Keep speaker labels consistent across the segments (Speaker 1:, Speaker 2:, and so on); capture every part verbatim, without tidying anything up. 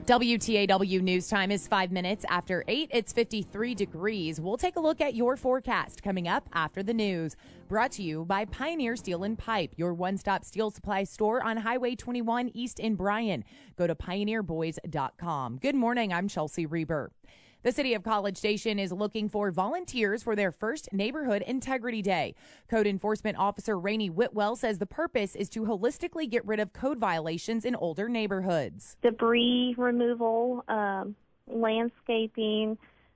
Speaker 1: W T A W News Time is five minutes after eight. It's fifty-three degrees. We'll take a look at your forecast coming up after the news. Brought to you by Pioneer Steel and Pipe, your one-stop steel supply store on Highway twenty-one East in Bryan. Go to pioneer boys dot com. Good morning. I'm Chelsea Reber. The city of College Station is looking for volunteers for their first Neighborhood Integrity Day. Code Enforcement Officer Rainey Whitwell says the purpose is to holistically get rid of code violations in older neighborhoods.
Speaker 2: Debris removal, um, landscaping,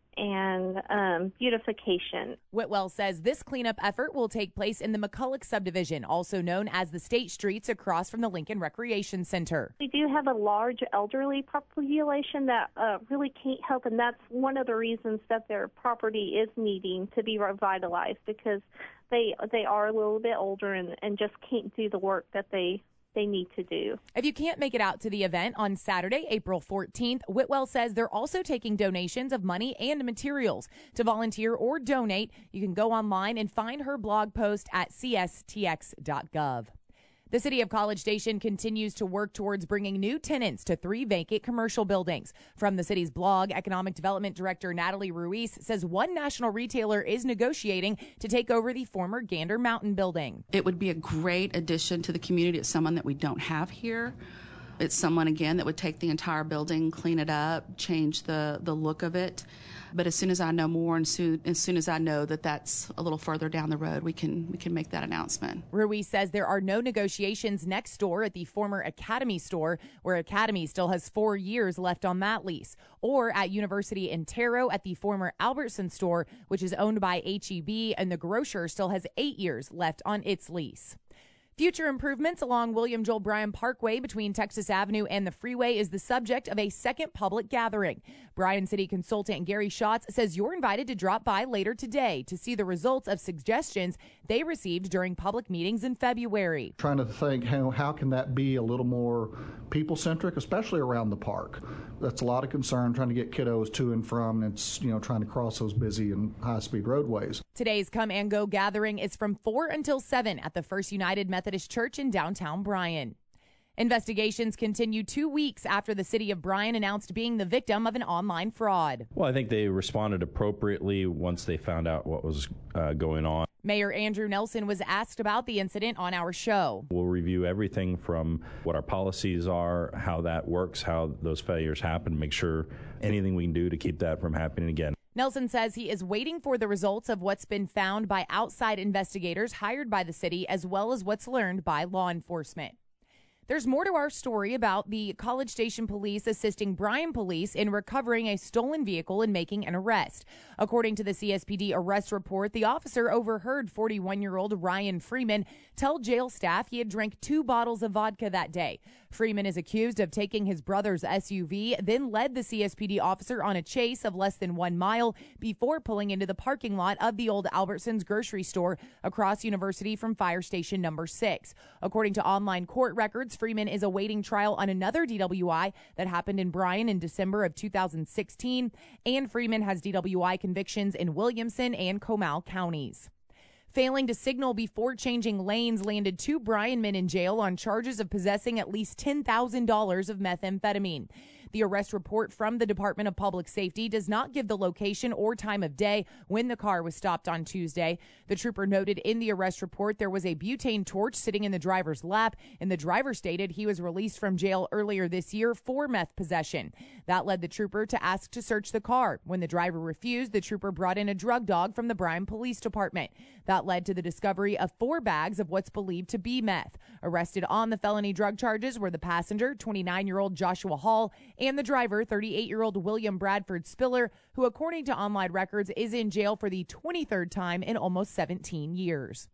Speaker 2: and um, beautification.
Speaker 1: Whitwell says this cleanup effort will take place in the McCulloch subdivision, also known as the State Streets across from the Lincoln Recreation Center.
Speaker 2: We do have a large elderly population that uh, really can't help, and that's one of the reasons that their property is needing to be revitalized, because they they are a little bit older and, and just can't do the work that they they need to do.
Speaker 1: If you can't make it out to the event on Saturday, April fourteenth, Whitwell says they're also taking donations of money and materials. To volunteer or donate, you can go online and find her blog post at c s t x dot gov. The city of College Station continues to work towards bringing new tenants to three vacant commercial buildings. From the city's blog, Economic Development Director Natalie Ruiz says one national retailer is negotiating to take over the former Gander Mountain building.
Speaker 3: It would be a great addition to the community. It's someone that we don't have here. It's someone, again, that would take the entire building, clean it up, change the, the look of it. But as soon as I know more and soon, as soon as I know that that's a little further down the road, we can we can make that announcement.
Speaker 1: Ruiz says there are no negotiations next door at the former Academy store, where Academy still has four years left on that lease, or at University in Tarot at the former Albertson store, which is owned by H E B, and the grocer still has eight years left on its lease. Future improvements along William Joel Bryan Parkway between Texas Avenue and the freeway is the subject of a second public gathering. Bryan City consultant Gary Schatz says you're invited to drop by later today to see the results of suggestions they received during public meetings in February.
Speaker 4: Trying to think how, how can that be a little more people-centric, especially around the park. That's a lot of concern, trying to get kiddos to and from, and it's, you know, trying to cross those busy and high-speed roadways.
Speaker 1: Today's Come and Go gathering is from four until seven at the First United Methodist Church in downtown Bryan. Investigations continue two weeks after the city of Bryan announced being the victim of an online fraud.
Speaker 5: Well, I think they responded appropriately once they found out what was uh, going on.
Speaker 1: Mayor Andrew Nelson was asked about the incident on our show.
Speaker 5: We'll review everything from what our policies are, how that works, how those failures happen, make sure anything we can do to keep that from happening again.
Speaker 1: Nelson says he is waiting for the results of what's been found by outside investigators hired by the city, as well as what's learned by law enforcement. There's more to our story about the College Station police assisting Bryan police in recovering a stolen vehicle and making an arrest. According to the C S P D arrest report, the officer overheard forty-one-year-old Ryan Freeman tell jail staff he had drank two bottles of vodka that day. Freeman is accused of taking his brother's S U V, then led the C S P D officer on a chase of less than one mile before pulling into the parking lot of the old Albertsons grocery store across University from fire station number six. According to online court records, Freeman is awaiting trial on another D W I that happened in Bryan in December of two thousand sixteen, and Freeman has D W I convictions in Williamson and Comal counties. Failing to signal before changing lanes landed two Bryan men in jail on charges of possessing at least ten thousand dollars of methamphetamine. The arrest report from the Department of Public Safety does not give the location or time of day when the car was stopped on Tuesday. The trooper noted in the arrest report there was a butane torch sitting in the driver's lap, and the driver stated he was released from jail earlier this year for meth possession. That led the trooper to ask to search the car. When the driver refused, the trooper brought in a drug dog from the Bryan Police Department. That led to the discovery of four bags of what's believed to be meth. Arrested on the felony drug charges were the passenger, twenty-nine-year-old Joshua Hall, and the driver, thirty-eight-year-old William Bradford Spiller, who, according to online records, is in jail for the twenty-third time in almost seventeen years.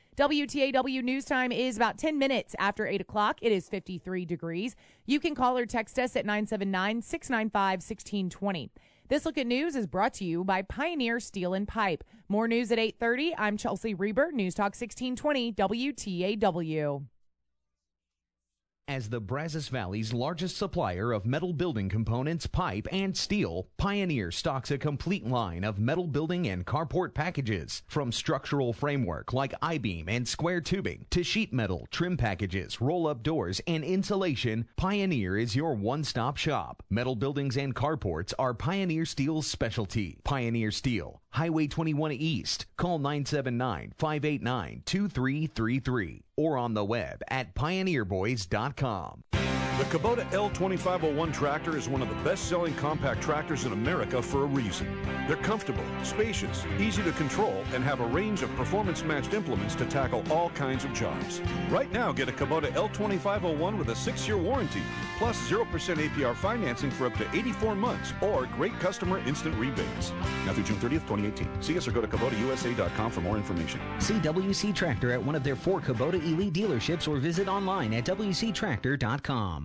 Speaker 1: W T A W News Time is about ten minutes after eight o'clock. It is fifty-three degrees. You can call or text us at nine seven nine, six nine five, one six two zero. This Look at News is brought to you by Pioneer Steel and Pipe. More news at eight thirty. I'm Chelsea Reber, News Talk sixteen twenty W T A W.
Speaker 6: As the Brazos Valley's largest supplier of metal building components, pipe, and steel, Pioneer stocks a complete line of metal building and carport packages. From structural framework like I-beam and square tubing to sheet metal, trim packages, roll-up doors, and insulation, Pioneer is your one-stop shop. Metal buildings and carports are Pioneer Steel's specialty. Pioneer Steel, Highway twenty-one East. Call nine seven nine, five eight nine, two three three three or on the web at pioneer boys dot com.
Speaker 7: The Kubota L twenty-five oh one tractor is one of the best-selling compact tractors in America for a reason. They're comfortable, spacious, easy to control, and have a range of performance-matched implements to tackle all kinds of jobs. Right now, get a Kubota L twenty-five oh one with a six-year warranty, plus zero percent A P R financing for up to eighty-four months, or great customer instant rebates. Now through June thirtieth, twenty eighteen. See us or go to Kubota U S A dot com for more information.
Speaker 8: See W C Tractor at one of their four Kubota Elite dealerships or visit online at W C tractor dot com.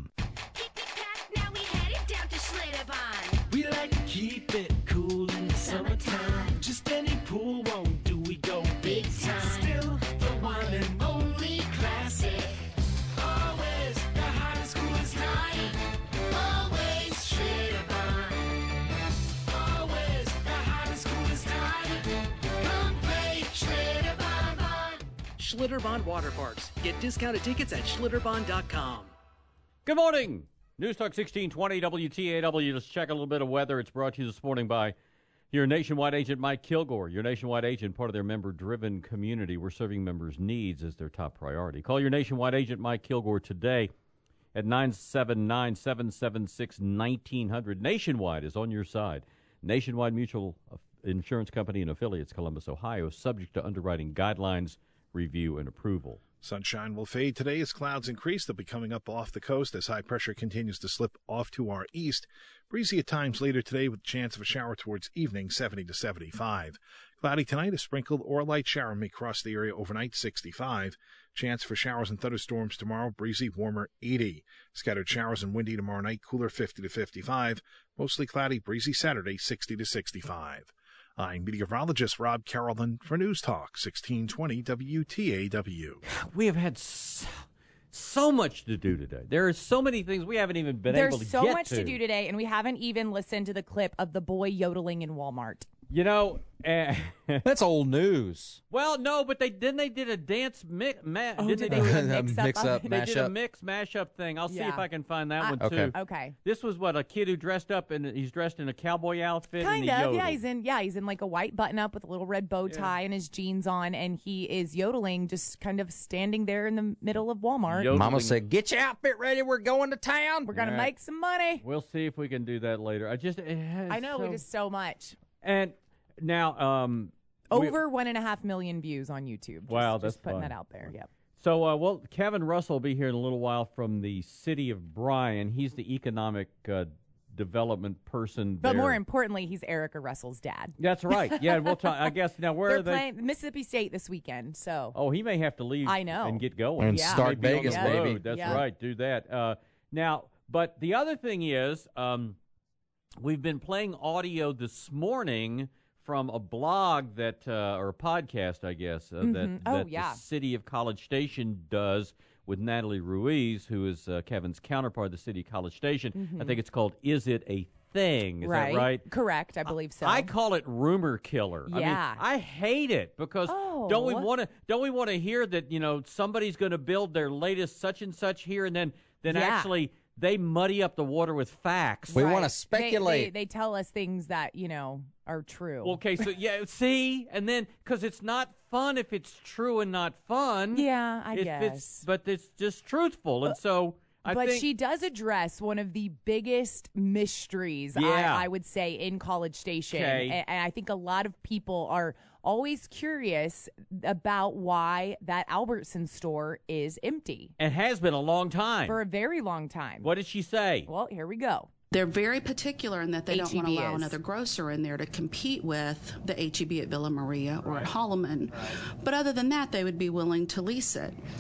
Speaker 9: Now we headed down to Schlitterbahn.
Speaker 10: We like to keep it cool in the summertime. Just any pool won't do, we go big time. Still the one and only classic. Always the hottest, coolest night. Always Schlitterbahn. Always the hottest, coolest night. Come play Schlitterbahn.
Speaker 11: Schlitterbahn Water Parks. Get discounted tickets at schlitterbahn dot com.
Speaker 12: Good morning. News Talk sixteen twenty W T A W. Let's check a little bit of weather. It's brought to you this morning by your nationwide agent, Mike Kilgore. Your nationwide agent, part of their member-driven community. We're serving members' needs as their top priority. Call your nationwide agent, Mike Kilgore, today at nine seven nine, seven seven six, one nine zero zero. Nationwide is on your side. Nationwide Mutual Insurance Company and affiliates, Columbus, Ohio, subject to underwriting guidelines, review, and approval.
Speaker 13: Sunshine will fade today as clouds increase. They'll be coming up off the coast as high pressure continues to slip off to our east. Breezy at times later today with a chance of a shower towards evening, seventy to seventy-five. Cloudy tonight, a sprinkled or a light shower may cross the area overnight, sixty-five. Chance for showers and thunderstorms tomorrow, breezy, warmer, eighty. Scattered showers and windy tomorrow night, cooler, fifty to fifty-five. Mostly cloudy, breezy Saturday, sixty to sixty-five. I'm meteorologist Rob Carrollton for News Talk sixteen twenty W T A W.
Speaker 12: We have had so, so much to do today. There are so many things we haven't even been
Speaker 1: There's
Speaker 12: able to
Speaker 1: so
Speaker 12: get
Speaker 1: much
Speaker 12: to.
Speaker 1: to do today, and we haven't even listened to the clip of the boy yodeling in Walmart.
Speaker 12: You know, uh,
Speaker 14: that's old news.
Speaker 12: Well, no, but they then they did a dance mix. Ma-
Speaker 1: Oh,
Speaker 12: didn't
Speaker 1: did
Speaker 12: they,
Speaker 1: they
Speaker 12: do
Speaker 1: do a mix-up
Speaker 14: mix
Speaker 1: of
Speaker 14: up,
Speaker 1: it?
Speaker 12: They
Speaker 14: mash
Speaker 12: did a
Speaker 14: up.
Speaker 12: mix mashup thing. I'll see
Speaker 1: Yeah.
Speaker 12: if I can find that
Speaker 1: I-
Speaker 12: one
Speaker 1: okay.
Speaker 12: too.
Speaker 1: Okay.
Speaker 12: This was what a kid who dressed up and he's dressed in a cowboy outfit.
Speaker 1: Kind
Speaker 12: and he
Speaker 1: of,
Speaker 12: yodeled.
Speaker 1: yeah. He's in, yeah. He's in like a white button-up with a little red bow tie and his jeans on, and he is yodeling, just kind of standing there in the middle of Walmart.
Speaker 12: Yodeling.
Speaker 14: Mama said, "Get your outfit ready. We're going to town.
Speaker 1: We're gonna
Speaker 12: Yeah.
Speaker 1: make some money."
Speaker 12: We'll see if we can do that later. I just, it has
Speaker 1: I know
Speaker 12: so,
Speaker 1: we just so much.
Speaker 12: and now, um, we-
Speaker 1: Over one and a half million views on YouTube. Just,
Speaker 12: Wow, that's
Speaker 1: just putting
Speaker 12: fun.
Speaker 1: that out there. Yep.
Speaker 12: So, uh, well, Kevin Russell will be here in a little while from the city of Bryan. He's the economic uh, development person.
Speaker 1: But
Speaker 12: there.
Speaker 1: more importantly, he's Erica Russell's dad.
Speaker 12: That's right. Yeah, we'll talk. I guess now where
Speaker 1: They're
Speaker 12: are they?
Speaker 1: playing Mississippi State this weekend, so
Speaker 12: Oh, he may have to leave.
Speaker 1: I know.
Speaker 12: and get going
Speaker 14: And
Speaker 1: Yeah.
Speaker 14: start
Speaker 12: Maybe on the
Speaker 14: Vegas,
Speaker 1: Yeah.
Speaker 14: baby.
Speaker 12: road. That's
Speaker 1: Yeah.
Speaker 12: right. Do that. Uh, now, but the other thing is, um, we've been playing audio this morning from a blog that, uh, or a podcast, I guess, uh, that,
Speaker 1: Mhm. Oh,
Speaker 12: that
Speaker 1: yeah.
Speaker 12: the city of College Station does with Natalie Ruiz, who is uh, Kevin's counterpart of the city of College Station. I think it's called "Is It a Thing?" Is
Speaker 1: right.
Speaker 12: that right?
Speaker 1: Correct, I believe so.
Speaker 12: I call it rumor killer.
Speaker 1: Yeah.
Speaker 12: I mean, I hate it because
Speaker 1: Oh.
Speaker 12: don't we want to don't we want to hear that, you know, somebody's going to build their latest such and such here, and then then
Speaker 1: Yeah.
Speaker 12: actually they muddy up the water with facts.
Speaker 14: We
Speaker 1: Right.
Speaker 14: wanna
Speaker 1: They-
Speaker 14: speculate.
Speaker 1: They, they tell us things that, you know, are true.
Speaker 12: Okay, so yeah, see, and then because it's not fun if it's true and not fun.
Speaker 1: Yeah, I
Speaker 12: if
Speaker 1: guess.
Speaker 12: It's, but it's just truthful, and so I
Speaker 1: but
Speaker 12: think
Speaker 1: she does address one of the biggest mysteries,
Speaker 12: Yeah.
Speaker 1: I, I would say, in College Station.
Speaker 12: Okay.
Speaker 1: And, and I think a lot of people are always curious about why that Albertson store is empty
Speaker 12: it has been a long time.
Speaker 1: for a very long time.
Speaker 12: What did she say?
Speaker 1: Well, here we go.
Speaker 3: They're very particular in that they don't want to
Speaker 1: H E B
Speaker 3: allow
Speaker 1: is.
Speaker 3: another grocer in there to compete with the H E B at Villa Maria or at Holloman. But other than that, they would be willing to lease it.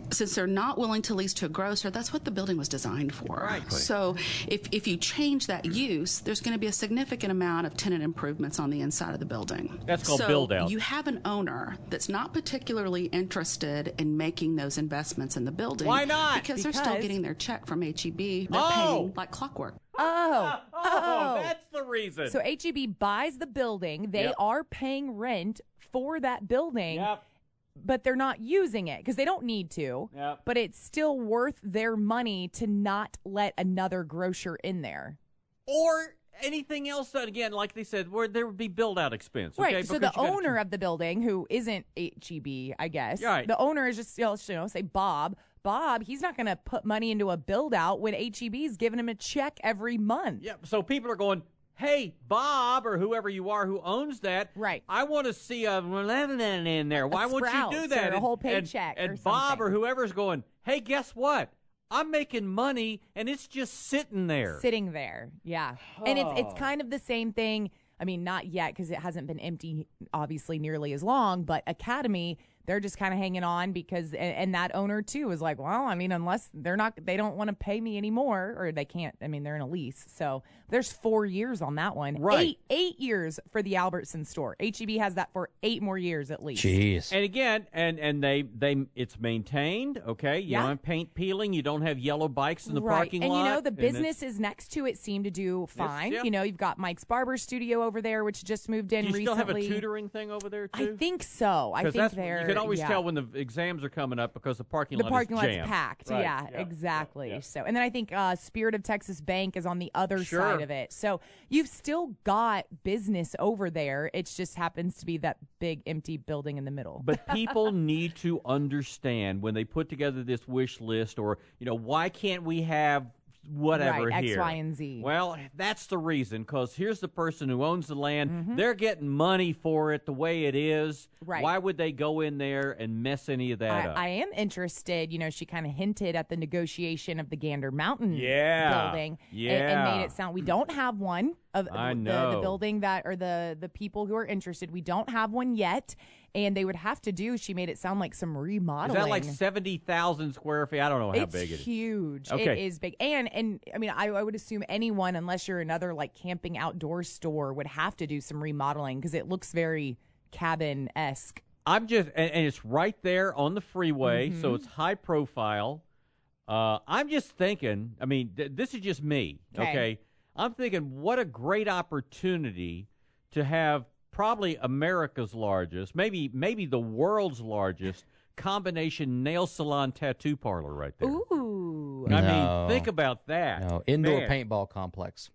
Speaker 3: since they're not willing to lease to a grocer, that's what the building was designed for.
Speaker 12: Right.
Speaker 3: So if, if you change that use, there's going to be a significant amount of tenant improvements on the inside of the building.
Speaker 12: That's called
Speaker 3: so
Speaker 12: build out.
Speaker 3: You have an owner that's not particularly interested in making those investments in the building.
Speaker 12: Why not?
Speaker 3: Because, they're still
Speaker 1: Because-
Speaker 3: getting their check from H E B. They're
Speaker 12: Oh!
Speaker 3: paying like clockwork.
Speaker 1: Oh,
Speaker 12: Oh, that's the reason.
Speaker 1: So H E B buys the building. They
Speaker 12: Yep.
Speaker 1: are paying rent for that building,
Speaker 12: Yep.
Speaker 1: but they're not using it because they don't need to.
Speaker 12: Yep.
Speaker 1: But it's still worth their money to not let another grocer in there.
Speaker 12: Or anything else that, again, like they said, where there would be build-out expense. Okay?
Speaker 1: Right. So
Speaker 12: Because
Speaker 1: the
Speaker 12: you gotta-
Speaker 1: owner of the building, who isn't H E B, I guess,
Speaker 12: Right.
Speaker 1: the owner is just, you know, you know, say Bob. Bob, he's not going to put money into a build-out when H E B is giving him a check every month.
Speaker 12: Yeah, so people are going, hey, Bob, or whoever you are who owns that,
Speaker 1: right?
Speaker 12: I want to see a eleven in there. Why won't you do
Speaker 1: Sprouts
Speaker 12: that?
Speaker 1: or a whole
Speaker 12: And-
Speaker 1: paycheck
Speaker 12: And,
Speaker 1: or
Speaker 12: and Bob
Speaker 1: something.
Speaker 12: or whoever's going, hey, guess what? I'm making money, and it's just sitting there.
Speaker 1: Sitting there, yeah. And it's it's kind of the same thing. I mean, not yet because it hasn't been empty, obviously, nearly as long. But Academy, they're just kind of hanging on because, and, and that owner too is like, well, I mean, unless they're not, they don't want to pay me anymore, or they can't. I mean, they're in a lease, so there's four years on that one.
Speaker 12: Right.
Speaker 1: Eight eight years for the Albertson store. H E B has that for eight more years at least.
Speaker 14: Jeez.
Speaker 12: And again, and and they they it's maintained. Okay, you
Speaker 1: Yeah.
Speaker 12: don't have paint peeling. You don't have yellow bikes in the
Speaker 1: Right.
Speaker 12: parking
Speaker 1: and
Speaker 12: lot.
Speaker 1: you know the
Speaker 12: and it's-
Speaker 1: businesses next to it seem to do fine.
Speaker 12: yeah.
Speaker 1: You know, you've got Mike's Barber Studio over there, which just moved in
Speaker 12: Do you
Speaker 1: recently.
Speaker 12: still have a tutoring thing over there too?
Speaker 1: I think so. I
Speaker 12: 'Cause
Speaker 1: think
Speaker 12: that's,
Speaker 1: they're.
Speaker 12: you can always
Speaker 1: yeah.
Speaker 12: tell when the exams are coming up because the parking
Speaker 1: the
Speaker 12: lot
Speaker 1: parking
Speaker 12: is
Speaker 1: lot's
Speaker 12: jammed.
Speaker 1: packed.
Speaker 12: Right.
Speaker 1: Yeah, exactly. So, and then I think uh, Spirit of Texas Bank is on the other
Speaker 12: Sure.
Speaker 1: side of it. So you've still got business over there. It just happens to be that big empty building in the middle.
Speaker 12: But people need to understand when they put together this wish list, or you know, why can't we have whatever
Speaker 1: Right, X,
Speaker 12: here?
Speaker 1: Y, and Z.
Speaker 12: Well, that's the reason. Because here's the person who owns the land.
Speaker 1: Mm-hmm.
Speaker 12: They're getting money for it the way it is.
Speaker 1: Right.
Speaker 12: Why would they go in there and mess any of that
Speaker 1: I,
Speaker 12: up?
Speaker 1: I am interested. You know, she kind of hinted at the negotiation of the Gander Mountain
Speaker 12: Yeah.
Speaker 1: building, and,
Speaker 12: Yeah.
Speaker 1: and made it sound we don't have one of
Speaker 12: I
Speaker 1: the,
Speaker 12: know.
Speaker 1: the building that or the the people who are interested. We don't have one yet, and they would have to do. She made it sound like some
Speaker 12: Is
Speaker 1: remodeling.
Speaker 12: that like seventy thousand square feet? I don't know how
Speaker 1: it's
Speaker 12: big it is.
Speaker 1: huge.
Speaker 12: Okay.
Speaker 1: It is big. And and I mean, I, I would assume anyone, unless you're another like camping outdoor store, would have to do some remodeling because it looks very cabin esque.
Speaker 12: I'm just, and, and it's right there on the freeway, so
Speaker 1: Mhm.
Speaker 12: it's high profile. Uh, I'm just thinking, I mean, th- this is just me,
Speaker 1: Okay.
Speaker 12: okay? I'm thinking, what a great opportunity to have probably America's largest, maybe maybe the world's largest combination nail salon tattoo parlor right there.
Speaker 1: Ooh.
Speaker 12: I
Speaker 14: No.
Speaker 12: mean, think about that.
Speaker 14: No, indoor
Speaker 12: Man.
Speaker 14: paintball complex.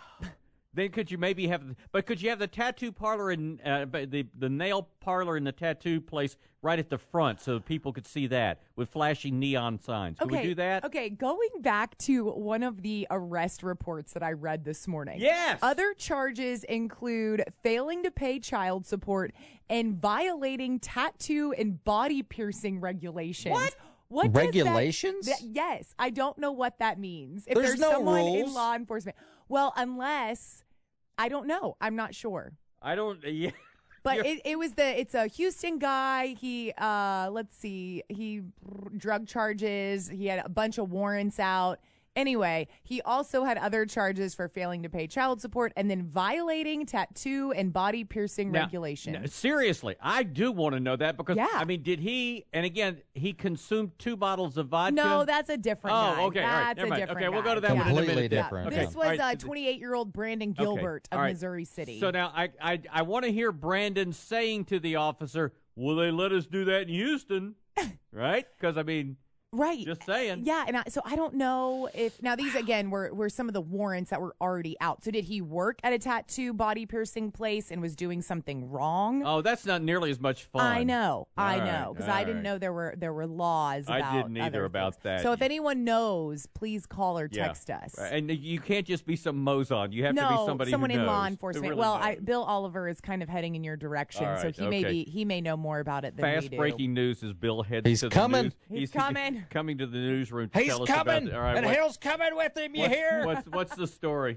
Speaker 12: Then could you maybe have, but could you have the tattoo parlor and uh, but the the nail parlor and the tattoo place right at the front so people could see that with flashing neon signs? Can
Speaker 1: Okay,
Speaker 12: we do that?
Speaker 1: Okay, going back to one of the arrest reports that I read this morning.
Speaker 12: Yes.
Speaker 1: Other charges include failing to pay child support and violating tattoo and body piercing regulations. What? What does that-
Speaker 14: Regulations?
Speaker 1: that- yes, I don't know what that means. If
Speaker 14: There's
Speaker 1: there's
Speaker 14: no
Speaker 1: someone in
Speaker 14: rules.
Speaker 1: law enforcement, well, unless I don't know, I'm not sure.
Speaker 12: I don't. Yeah.
Speaker 1: But
Speaker 12: You're-
Speaker 1: it, it was the it's a Houston guy. He uh let's see, he drug charges. He had a bunch of warrants out. Anyway, he also had other charges for failing to pay child support and then violating tattoo and body piercing
Speaker 12: Now,
Speaker 1: regulations.
Speaker 12: n- seriously, I do want to know that because
Speaker 1: Yeah.
Speaker 12: I mean, did he? And again, he consumed two bottles of vodka.
Speaker 1: No, that's a different
Speaker 12: Oh,
Speaker 1: guy.
Speaker 12: okay, all right,
Speaker 1: That's
Speaker 12: never
Speaker 1: a
Speaker 12: mind.
Speaker 1: different
Speaker 12: Okay, we'll
Speaker 1: guy.
Speaker 12: go to that one in a
Speaker 14: Completely
Speaker 12: minute. then.
Speaker 14: different.
Speaker 12: Okay.
Speaker 1: This
Speaker 12: all
Speaker 1: was
Speaker 12: right,
Speaker 1: uh,
Speaker 12: th-
Speaker 1: twenty-eight-year-old Brandon
Speaker 12: okay,
Speaker 1: Gilbert of
Speaker 12: all right.
Speaker 1: Missouri City.
Speaker 12: So now I I I want to hear Brandon saying to the officer, "Will they let us do that in Houston?" Right? Because I mean.
Speaker 1: Right.
Speaker 12: Just saying.
Speaker 1: Yeah, and I, so I don't know if now these again were were some of the warrants that were already out. So did he work at a tattoo body piercing place and was doing something wrong?
Speaker 12: Oh, that's not nearly as much fun.
Speaker 1: I know, I
Speaker 12: All
Speaker 1: know,
Speaker 12: right,
Speaker 1: because
Speaker 12: all
Speaker 1: I didn't
Speaker 12: right.
Speaker 1: know there were there were laws.
Speaker 12: I
Speaker 1: About
Speaker 12: didn't either
Speaker 1: other
Speaker 12: about
Speaker 1: things.
Speaker 12: that.
Speaker 1: So if anyone knows, please call or
Speaker 12: Yeah.
Speaker 1: text us.
Speaker 12: Right, and you can't just be some mozon. You have
Speaker 1: no,
Speaker 12: to be somebody
Speaker 1: someone
Speaker 12: who
Speaker 1: in
Speaker 12: knows,
Speaker 1: law
Speaker 12: who
Speaker 1: enforcement.
Speaker 12: really
Speaker 1: well, I,
Speaker 12: knows.
Speaker 1: Bill Oliver is kind of heading in your direction,
Speaker 12: All
Speaker 1: so
Speaker 12: right,
Speaker 1: he may
Speaker 12: okay.
Speaker 1: be he may know more about it than we
Speaker 12: Fast
Speaker 1: do.
Speaker 12: breaking news is Bill heads
Speaker 14: He's
Speaker 12: to the
Speaker 14: coming.
Speaker 12: news.
Speaker 1: He's coming.
Speaker 12: coming to the newsroom. To
Speaker 14: He's
Speaker 12: tell us
Speaker 14: coming,
Speaker 12: About, all right,
Speaker 14: and
Speaker 12: what-
Speaker 14: hell's coming with him. You
Speaker 12: what's,
Speaker 14: hear?
Speaker 12: What's what's the story?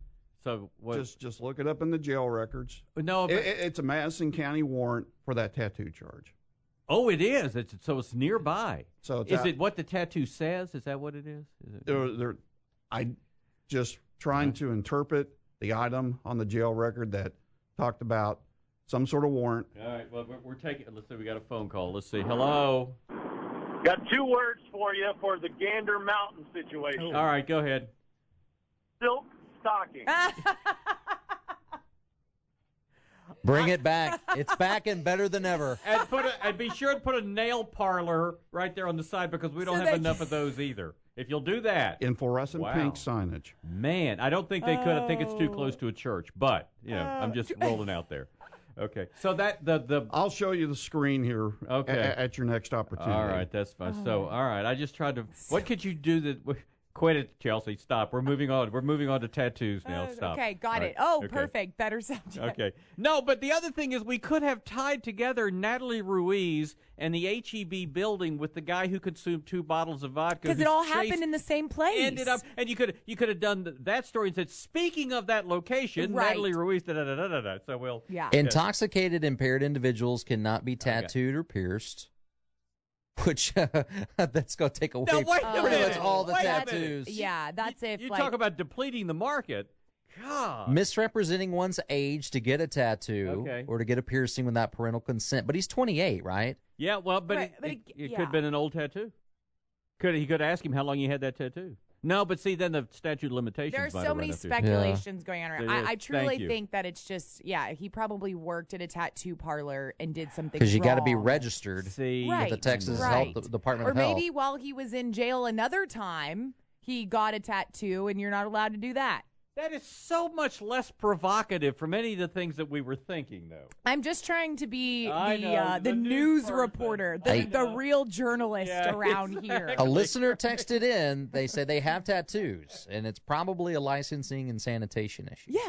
Speaker 12: So what?
Speaker 15: Just just look it up in the jail records.
Speaker 12: no,
Speaker 15: It,
Speaker 12: but,
Speaker 15: it- it's a Madison County warrant for that tattoo charge.
Speaker 12: Oh, it is. It's so it's nearby.
Speaker 15: So it's
Speaker 12: is
Speaker 15: out-
Speaker 12: it what the tattoo says? Is that what it is? Is it?
Speaker 15: They're, they're, I just trying to interpret the item on the jail record that talked about some sort of warrant.
Speaker 12: All right. Well, we're, we're taking. Let's see. We got a phone call. Let's see. Hello.
Speaker 16: Got two words for you for the Gander Mountain situation.
Speaker 12: All right. Go ahead.
Speaker 16: Silk stocking.
Speaker 14: Bring it back. It's back and better than ever.
Speaker 12: And put a, and be sure to put a nail parlor right there on the side because we don't
Speaker 1: So
Speaker 12: have
Speaker 1: they-
Speaker 12: enough of those either. If you'll do that,
Speaker 15: In fluorescent
Speaker 12: Wow.
Speaker 15: pink signage.
Speaker 12: man, I don't think they could. I think it's too close to a church. But you know, I'm just rolling out there. Okay. So that the the
Speaker 15: I'll show you the screen here
Speaker 12: Okay.
Speaker 15: a- at your next opportunity.
Speaker 12: All right, that's fine. So, all right, I just tried to. What could you do that? Quit it, Chelsea. Stop. We're moving on. We're moving on to tattoos now.
Speaker 1: Uh,
Speaker 12: Stop.
Speaker 1: Okay, got
Speaker 12: All
Speaker 1: it.
Speaker 12: right.
Speaker 1: Oh,
Speaker 12: Okay.
Speaker 1: perfect. Better subject.
Speaker 12: Okay. No, but the other thing is we could have tied together Natalie Ruiz and the H E B building with the guy who consumed two bottles of vodka.
Speaker 1: Because it
Speaker 12: who's
Speaker 1: all
Speaker 12: chased-
Speaker 1: happened in the same place.
Speaker 12: Ended up, and you could you could have done th- that story and said, speaking of that location,
Speaker 1: Right.
Speaker 12: Natalie Ruiz. Da, da, da, da, da, da. So we'll.
Speaker 1: Yeah.
Speaker 14: Intoxicated, impaired individuals cannot be tattooed or pierced. Which that's going to take away
Speaker 12: Now, wait a
Speaker 14: pretty
Speaker 12: minute.
Speaker 14: much all the
Speaker 12: Wait a minute.
Speaker 14: tattoos.
Speaker 1: Yeah, that's if
Speaker 12: You
Speaker 1: like
Speaker 12: talk about depleting the market. God.
Speaker 14: Misrepresenting one's age to get a tattoo
Speaker 12: Okay.
Speaker 14: or to get a piercing without parental consent. But he's twenty-eight, right?
Speaker 12: Yeah, well, but
Speaker 1: Right,
Speaker 12: it,
Speaker 1: but
Speaker 12: it,
Speaker 1: it-
Speaker 12: it
Speaker 1: yeah.
Speaker 12: could have been an old tattoo. Could he could ask him how long you had that tattoo? No, but see, then the statute of limitations.
Speaker 1: there are
Speaker 12: might
Speaker 1: so
Speaker 12: have
Speaker 1: many
Speaker 12: run up there.
Speaker 1: speculations going on.
Speaker 12: It
Speaker 1: Around.
Speaker 12: is.
Speaker 1: I, I
Speaker 12: Thank
Speaker 1: truly
Speaker 12: you.
Speaker 1: think that it's just yeah. He probably worked at a tattoo parlor and did something
Speaker 14: Because you got to be
Speaker 1: wrong.
Speaker 14: registered
Speaker 12: See,
Speaker 1: Right,
Speaker 14: with the Texas
Speaker 1: right.
Speaker 14: Health Department
Speaker 1: Or
Speaker 14: of Health.
Speaker 1: maybe while he was in jail another time, he got a tattoo, and you're not allowed to do that.
Speaker 12: That is so much less provocative from any of the things that we were thinking, though.
Speaker 1: I'm just trying to be
Speaker 12: I
Speaker 1: the
Speaker 12: know,
Speaker 1: uh, the,
Speaker 12: the news
Speaker 1: news
Speaker 12: person.
Speaker 1: reporter, the,
Speaker 14: I
Speaker 1: the real journalist
Speaker 12: Yeah,
Speaker 1: around here.
Speaker 14: A listener texted in. They say they have tattoos, and it's probably a licensing and sanitation issue.
Speaker 1: Yeah.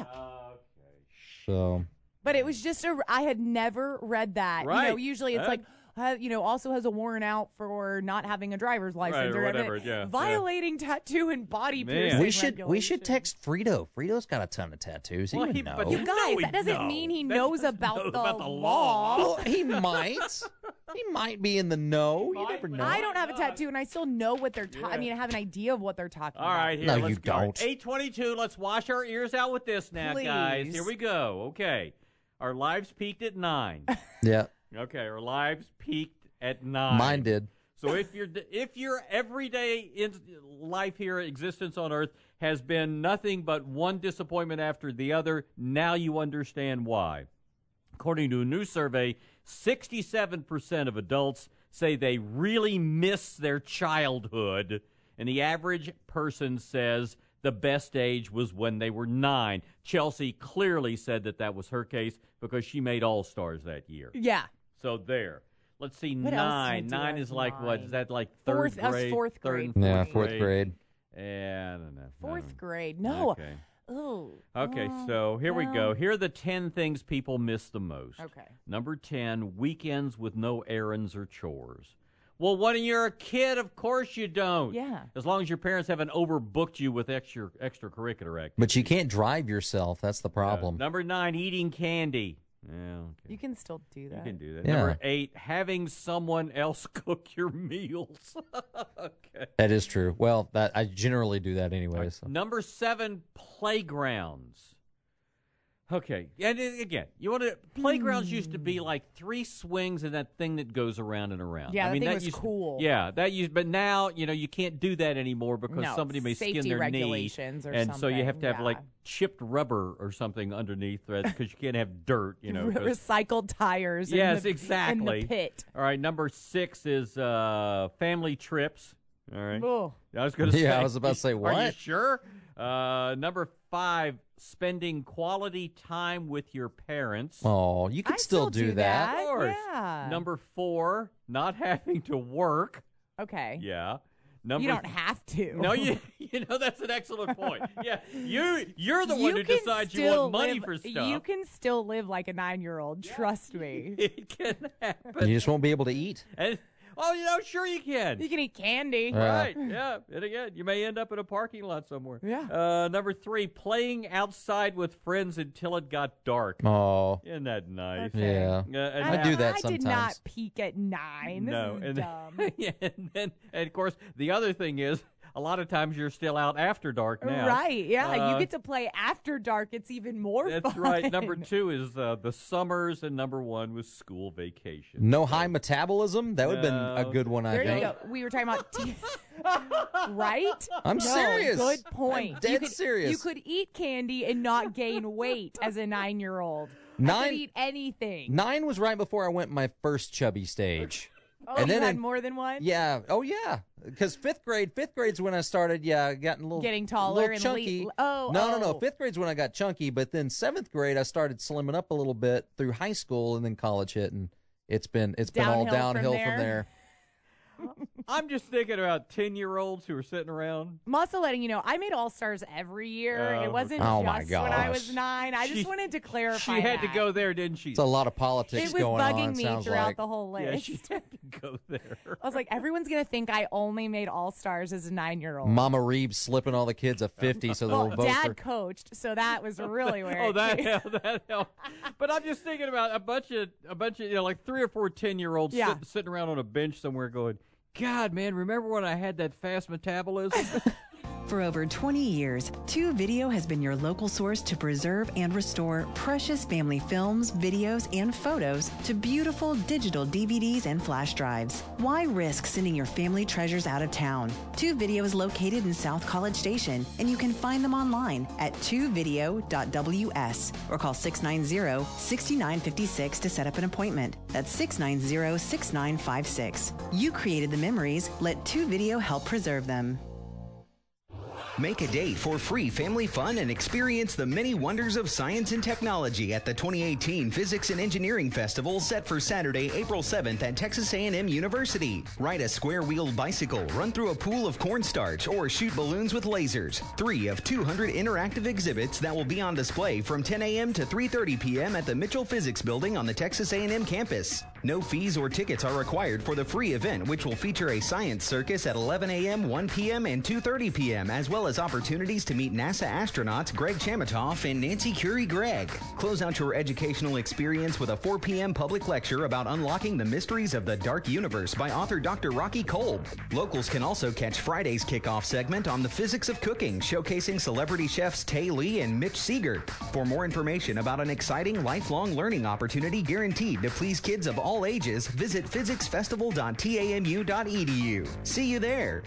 Speaker 14: So
Speaker 1: But it was just a. I had never read that. You know,
Speaker 12: Right.
Speaker 1: usually it's
Speaker 12: Uh,
Speaker 1: like, uh, you know, also has a warrant out for not having a driver's license
Speaker 12: or
Speaker 1: whatever.
Speaker 12: whatever, yeah,
Speaker 1: Violating tattoo and body
Speaker 12: Man.
Speaker 1: piercing.
Speaker 14: we should we should
Speaker 1: regulations.
Speaker 14: text Frito. Frito's got a ton of tattoos. He
Speaker 12: Well,
Speaker 14: would
Speaker 12: he-
Speaker 14: know.
Speaker 12: but
Speaker 1: You
Speaker 12: No,
Speaker 1: guys,
Speaker 12: we
Speaker 1: that doesn't
Speaker 12: know.
Speaker 1: mean he
Speaker 12: That
Speaker 1: knows
Speaker 12: doesn't
Speaker 1: about,
Speaker 12: know
Speaker 1: the,
Speaker 12: about the
Speaker 1: law.
Speaker 14: Well, he might. He might be in the know. You
Speaker 12: might,
Speaker 14: never
Speaker 12: but
Speaker 14: know.
Speaker 1: I don't have a tattoo, and I still know what they're talking. I
Speaker 12: Yeah.
Speaker 1: mean, I have an idea of what they're talking
Speaker 12: All
Speaker 1: about.
Speaker 12: right, here,
Speaker 14: No,
Speaker 12: let's
Speaker 14: you
Speaker 12: go.
Speaker 14: don't.
Speaker 12: eight twenty-two, let's wash our ears out with this now, guys.
Speaker 1: Please.
Speaker 12: Here we go. Okay. Our lives peaked at nine.
Speaker 14: Yeah,
Speaker 12: Okay, our lives peaked at nine.
Speaker 14: mine did.
Speaker 12: So if your if your everyday in life here, existence on Earth, has been nothing but one disappointment after the other, now you understand why. According to a new survey, sixty-seven percent of adults say they really miss their childhood, and the average person says the best age was when they were nine. Chelsea clearly said that that was her case because she made All-Stars that year.
Speaker 1: Yeah.
Speaker 12: So there. Let's see,
Speaker 1: What else
Speaker 12: nine.
Speaker 1: did I do
Speaker 12: Nine
Speaker 1: as
Speaker 12: is like what?
Speaker 1: nine?
Speaker 12: Is that like third
Speaker 1: Fourth- that was
Speaker 12: grade?
Speaker 1: fourth
Speaker 12: Third
Speaker 1: grade.
Speaker 12: and
Speaker 14: Yeah,
Speaker 12: fourth
Speaker 14: fourth grade.
Speaker 12: Yeah, I don't know. I don't
Speaker 1: Fourth
Speaker 12: know.
Speaker 1: grade. No.
Speaker 12: Okay.
Speaker 1: Oh.
Speaker 12: Okay,
Speaker 1: uh,
Speaker 12: so here we
Speaker 1: well.
Speaker 12: go. Here are the ten things people miss the most.
Speaker 1: Okay.
Speaker 12: Number ten, weekends with no errands or chores. Well, when you're a kid, of course you don't.
Speaker 1: Yeah.
Speaker 12: As long as your parents haven't overbooked you with extra extracurricular activities.
Speaker 14: But you can't drive yourself. That's the problem.
Speaker 12: Number nine, eating candy. Yeah, okay.
Speaker 1: You can still do that.
Speaker 12: You can do that.
Speaker 14: Yeah.
Speaker 12: Number eight, having someone else cook your meals. Okay.
Speaker 14: That is true. Well, that I generally do that anyway. So.
Speaker 12: Number seven, playgrounds. Okay, and it- again, you want to playgrounds used to be like three swings and that thing that goes around and around.
Speaker 1: Yeah,
Speaker 12: I
Speaker 1: that
Speaker 12: mean
Speaker 1: thing
Speaker 12: that
Speaker 1: was
Speaker 12: used,
Speaker 1: cool.
Speaker 12: Yeah, that used, but now you know you can't do that anymore because
Speaker 1: No,
Speaker 12: somebody may skin
Speaker 1: safety
Speaker 12: their knee,
Speaker 1: regulations or
Speaker 12: and so you have
Speaker 1: something,
Speaker 12: to have
Speaker 1: yeah.
Speaker 12: like chipped rubber or something underneath because you can't have dirt. You know, 'cause-
Speaker 1: Recycled tires.
Speaker 12: yes,
Speaker 1: in the,
Speaker 12: exactly.
Speaker 1: In the pit.
Speaker 12: All right, number six is uh, family trips. All right.
Speaker 1: Oh.
Speaker 12: I was going to say.
Speaker 14: Yeah, I was about to say,
Speaker 12: Are you
Speaker 14: what?
Speaker 12: sure? Uh, number five, spending quality time with your parents.
Speaker 14: Oh, you can
Speaker 1: I
Speaker 14: still, do, that.
Speaker 12: Of course.
Speaker 1: Yeah.
Speaker 12: Number four, not having to work.
Speaker 1: Okay.
Speaker 12: Yeah. Number
Speaker 1: You don't have to.
Speaker 12: No, you you know that's an excellent point. Yeah, you you're the
Speaker 1: You
Speaker 12: one who
Speaker 1: can
Speaker 12: decides you
Speaker 1: still
Speaker 12: want money
Speaker 1: live-
Speaker 12: for stuff.
Speaker 1: You can still live like a nine-year-old. Trust me.
Speaker 12: It can happen.
Speaker 14: You just won't be able to eat.
Speaker 12: And Oh, you know, sure you can.
Speaker 1: You can eat candy.
Speaker 12: Right, yeah. And again, you may end up in a parking lot somewhere.
Speaker 1: Yeah.
Speaker 12: Uh, number three, playing outside with friends until it got dark.
Speaker 14: Oh.
Speaker 12: Isn't that nice?
Speaker 1: Okay.
Speaker 14: Yeah.
Speaker 12: Uh, and
Speaker 14: I
Speaker 12: now-
Speaker 14: do that
Speaker 1: I
Speaker 14: sometimes.
Speaker 1: did not peak at nine. This
Speaker 12: No,
Speaker 1: is
Speaker 12: and
Speaker 1: dumb.
Speaker 12: yeah, and then and of course the other thing is a lot of times you're still out after dark now.
Speaker 1: Right, yeah.
Speaker 12: Uh,
Speaker 1: you get to play after dark. It's even more
Speaker 12: That's
Speaker 1: fun.
Speaker 12: right. Number two is uh, the summers, and number one was school vacation.
Speaker 14: No high metabolism? That would have
Speaker 12: No.
Speaker 14: been a good one, I
Speaker 1: There
Speaker 14: think.
Speaker 1: you go. We were talking about tea. Right?
Speaker 14: I'm
Speaker 1: No,
Speaker 14: serious.
Speaker 1: Good point.
Speaker 14: I'm dead
Speaker 1: you could,
Speaker 14: serious.
Speaker 1: You could eat candy and not gain weight as a nine-year-old. I
Speaker 14: Nine-
Speaker 1: could eat anything.
Speaker 14: Nine was right before I went my first chubby stage.
Speaker 1: Oh,
Speaker 14: and
Speaker 1: you
Speaker 14: then
Speaker 1: had
Speaker 14: in-
Speaker 1: more than one?
Speaker 14: Yeah. Oh, yeah. Because fifth grade, fifth grade's when I started, yeah, gotten a little
Speaker 1: Getting taller
Speaker 14: little
Speaker 1: and
Speaker 14: chunky.
Speaker 1: le- oh,
Speaker 14: no, no,
Speaker 1: oh.
Speaker 14: no. Fifth grade's when I got chunky, but then seventh grade I started slimming up a little bit through high school, and then college hit, and it's been it's been all
Speaker 1: Downhill from
Speaker 14: downhill
Speaker 1: there.
Speaker 14: from there.
Speaker 12: I'm just thinking about ten-year-olds who are sitting around.
Speaker 1: I'm also letting you know, I made All-Stars every year.
Speaker 12: Oh,
Speaker 1: it wasn't
Speaker 14: Oh, my
Speaker 1: just when I was
Speaker 14: gosh.
Speaker 1: nine. I just
Speaker 12: She-
Speaker 1: wanted to clarify
Speaker 12: She had to
Speaker 1: that.
Speaker 12: go there, didn't she?
Speaker 14: It's a lot of politics
Speaker 1: It was
Speaker 14: going
Speaker 1: bugging
Speaker 14: on.
Speaker 1: me
Speaker 14: sounds
Speaker 1: throughout
Speaker 14: like.
Speaker 1: the whole list.
Speaker 12: Yeah, she had to go there.
Speaker 1: I was like, everyone's going to think I only made All-Stars as a nine-year-old.
Speaker 14: Mama Reeves slipping all the kids a fifty so they'll
Speaker 1: Well,
Speaker 14: vote
Speaker 1: Dad
Speaker 14: for.
Speaker 1: coached, so that was really weird.
Speaker 12: Oh, that helped. That helped. But I'm just thinking about a bunch of a bunch of you know like three or four ten-year-olds
Speaker 1: Yeah.
Speaker 12: sit, sitting around on a bench somewhere going, God, man, remember when I had that fast metabolism?
Speaker 17: For over twenty years, Two Video has been your local source to preserve and restore precious family films, videos, and photos to beautiful digital D V Ds and flash drives. Why risk sending your family treasures out of town? Two Video is located in South College Station, and you can find them online at two video dot w s or call six nine zero, six nine five six to set up an appointment. That's six nine zero, six nine five six. You created the memories. Let Two Video help preserve them.
Speaker 8: Make a date for free family fun and experience the many wonders of science and technology at the twenty eighteen Physics and Engineering Festival set for Saturday, April seventh at Texas A and M University. Ride a square-wheeled bicycle, run through a pool of cornstarch, or shoot balloons with lasers. Three of two hundred interactive exhibits that will be on display from ten a.m. to three thirty p.m. at the Mitchell Physics Building on the Texas A and M campus. No fees or tickets are required for the free event, which will feature a science circus at eleven a.m., one p.m., and two thirty p.m., as well as opportunities to meet NASA astronauts Greg Chamitoff and Nancy Curie Gregg. Close out your educational experience with a four p.m. public lecture about unlocking the mysteries of the dark universe by author Doctor Rocky Kolb. Locals can also catch Friday's kickoff segment on the physics of cooking, showcasing celebrity chefs Tay Lee and Mitch Siegert. For more information about an exciting lifelong learning opportunity guaranteed to please kids of all ages, visit physics festival dot tamu dot e d u. See you there.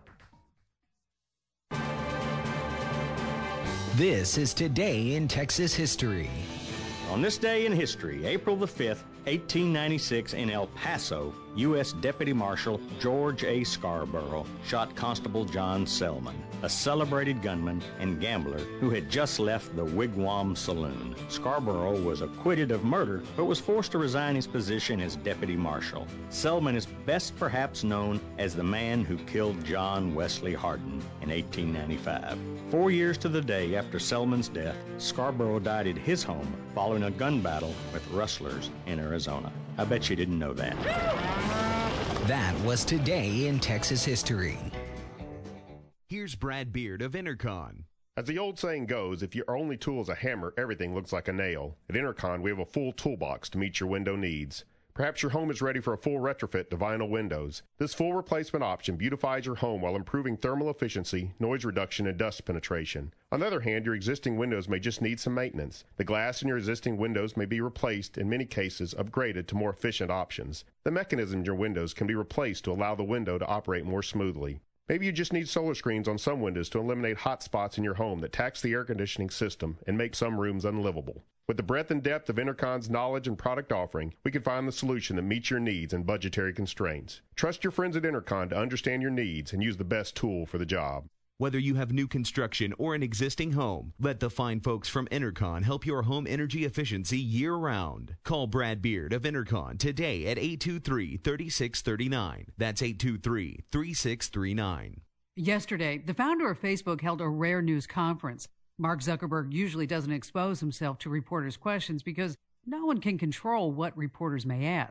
Speaker 8: This is Today in Texas History.
Speaker 18: On this day in history, April the fifth, eighteen ninety-six, in El Paso, U S Deputy Marshal George A. Scarborough shot Constable John Selman, a celebrated gunman and gambler who had just left the Wigwam Saloon. Scarborough was acquitted of murder, but was forced to resign his position as Deputy Marshal. Selman is best perhaps known as the man who killed John Wesley Hardin in eighteen ninety-five. Four years to the day after Selman's death, Scarborough died at his home following a gun battle with rustlers in Arizona. I bet you didn't know that.
Speaker 8: That was Today in Texas History. Here's Brad Beard of Intercon.
Speaker 19: As the old saying goes, if your only tool is a hammer, everything looks like a nail. At Intercon, we have a full toolbox to meet your window needs. Perhaps your home is ready for a full retrofit to vinyl windows. This full replacement option beautifies your home while improving thermal efficiency, noise reduction, and dust penetration. On the other hand, your existing windows may just need some maintenance. The glass in your existing windows may be replaced, in many cases upgraded to more efficient options. The mechanism in your windows can be replaced to allow the window to operate more smoothly. Maybe you just need solar screens on some windows to eliminate hot spots in your home that tax the air conditioning system and make some rooms unlivable. With the breadth and depth of Intercon's knowledge and product offering, we can find the solution that meets your needs and budgetary constraints. Trust your friends at Intercon to understand your needs and use the best tool for the job.
Speaker 6: Whether you have new construction or an existing home, let the fine folks from Intercon help your home energy efficiency year-round. Call Brad Beard of Intercon today at eight two three, three six three nine. That's eight two three, three six three nine.
Speaker 20: Yesterday, the founder of Facebook held a rare news conference. Mark Zuckerberg usually doesn't expose himself to reporters' questions because no one can control what reporters may ask.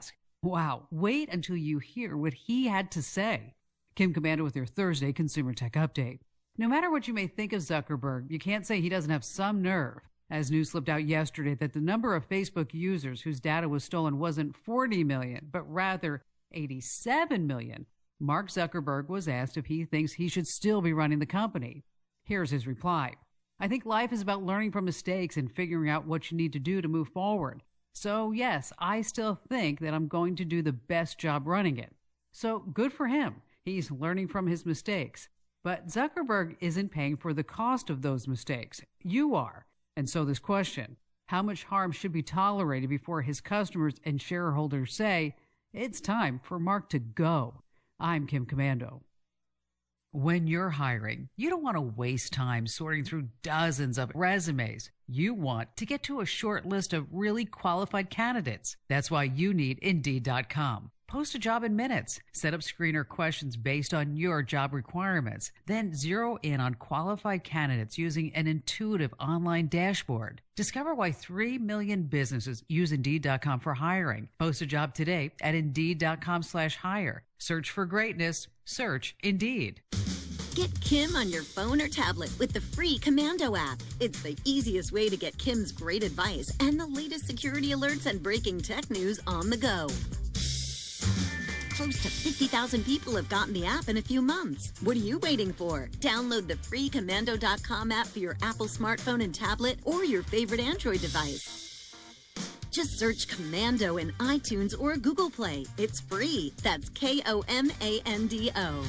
Speaker 20: Wow, wait until you hear what he had to say. Kim Komando with your Thursday Consumer Tech Update. No matter what you may think of Zuckerberg, you can't say he doesn't have some nerve. As news slipped out yesterday that the number of Facebook users whose data was stolen wasn't forty million, but rather eighty-seven million, Mark Zuckerberg was asked if he thinks he should still be running the company. Here's his reply. I think life is about learning from mistakes and figuring out what you need to do to move forward. So yes, I still think that I'm going to do the best job running it. So good for him. He's learning from his mistakes. But Zuckerberg isn't paying for the cost of those mistakes. You are. And so this question, how much harm should be tolerated before his customers and shareholders say, it's time for Mark to go? I'm Kim Komando. When you're hiring, you don't want to waste time sorting through dozens of resumes. You want to get to a short list of really qualified candidates. That's why you need Indeed dot com. Post a job in minutes. Set up screener questions based on your job requirements. Then zero in on qualified candidates using an intuitive online dashboard. Discover why three million businesses use Indeed dot com for hiring. Post a job today at Indeed dot com slash hire. Search for greatness. Search Indeed.
Speaker 21: Get Kim on your phone or tablet with the free Komando app. It's the easiest way to get Kim's great advice and the latest security alerts and breaking tech news on the go. Close to fifty thousand people have gotten the app in a few months. What are you waiting for? Download the free Komando dot com app for your Apple smartphone and tablet or your favorite Android device. Just search Komando in iTunes or Google Play. It's free. That's K O M A N D O.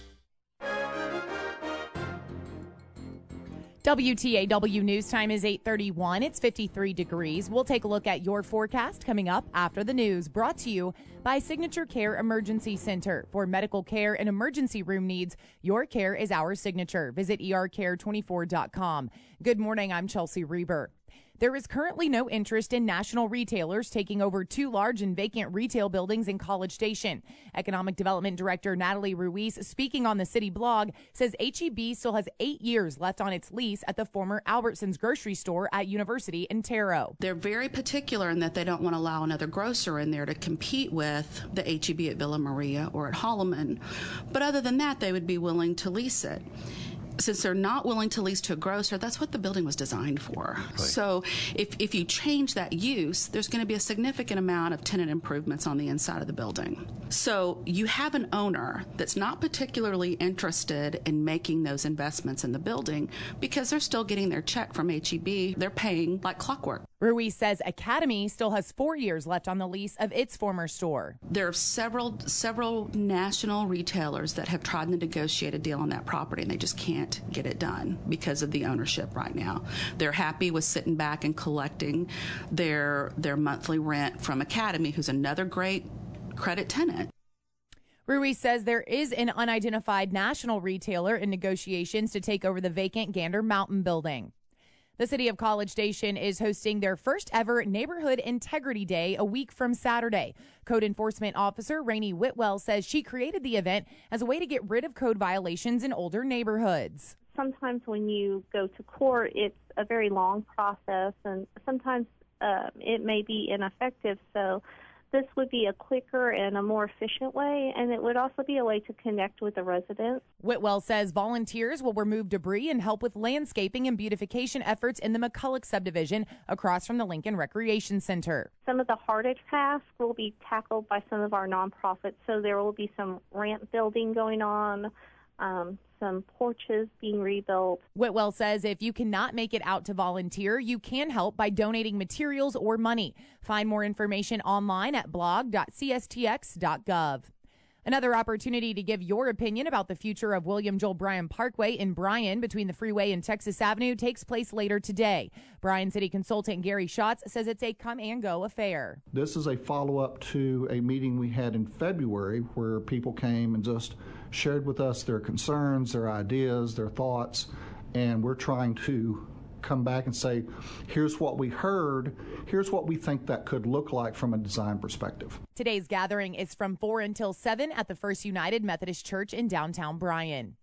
Speaker 1: W T A W News Time is eight thirty-one. It's fifty-three degrees. We'll take a look at your forecast coming up after the news. Brought to you by Signature Care Emergency Center. For medical care and emergency room needs, your care is our signature. Visit E R care twenty-four dot com. Good morning. I'm Chelsea Reber. There is currently no interest in national retailers taking over two large and vacant retail buildings in College Station. Economic Development Director Natalie Ruiz, speaking on the city blog, says H E B still has eight years left on its lease at the former Albertsons grocery store at University in Terre.
Speaker 3: They're very particular in that they don't want to allow another grocer in there to compete with the H E B at Villa Maria or at Holloman. But other than that, they would be willing to lease it. Since they're not willing to lease to a grocer, that's what the building was designed for. Right. So if, if you change that use, there's going to be a significant amount of tenant improvements on the inside of the building. So you have an owner that's not particularly interested in making those investments in the building because they're still getting their check from H E B. They're paying like clockwork.
Speaker 1: Ruiz says Academy still has four years left on the lease of its former store.
Speaker 3: There are several several national retailers that have tried to negotiate a deal on that property, and they just can't get it done because of the ownership right now. They're happy with sitting back and collecting their their monthly rent from Academy, who's another great credit tenant.
Speaker 1: Ruiz says there is an unidentified national retailer in negotiations to take over the vacant Gander Mountain building. The city of College Station is hosting their first ever Neighborhood Integrity Day a week from Saturday. Code Enforcement Officer Rainey Whitwell says she created the event as a way to get rid of code violations in older neighborhoods.
Speaker 2: Sometimes when you go to court, it's a very long process, and sometimes uh, it may be ineffective. So this would be a quicker and a more efficient way, and it would also be a way to connect with the residents.
Speaker 1: Whitwell says volunteers will remove debris and help with landscaping and beautification efforts in the McCulloch subdivision across from the Lincoln Recreation Center.
Speaker 2: Some of the hardest tasks will be tackled by some of our nonprofits, so there will be some ramp building going on, um, some porches being rebuilt.
Speaker 1: Whitwell says if you cannot make it out to volunteer, you can help by donating materials or money. Find more information online at blog dot c s t x dot gov. Another opportunity to give your opinion about the future of William Joel Bryan Parkway in Bryan between the freeway and Texas Avenue takes place later today. Bryan City consultant Gary Schatz says it's a come-and-go affair.
Speaker 4: This is a follow-up to a meeting we had in February where people came and just shared with us their concerns, their ideas, their thoughts, and we're trying to come back and say, here's what we heard, here's what we think that could look like from a design perspective.
Speaker 1: Today's gathering is from four until seven at the First United Methodist Church in downtown Bryan.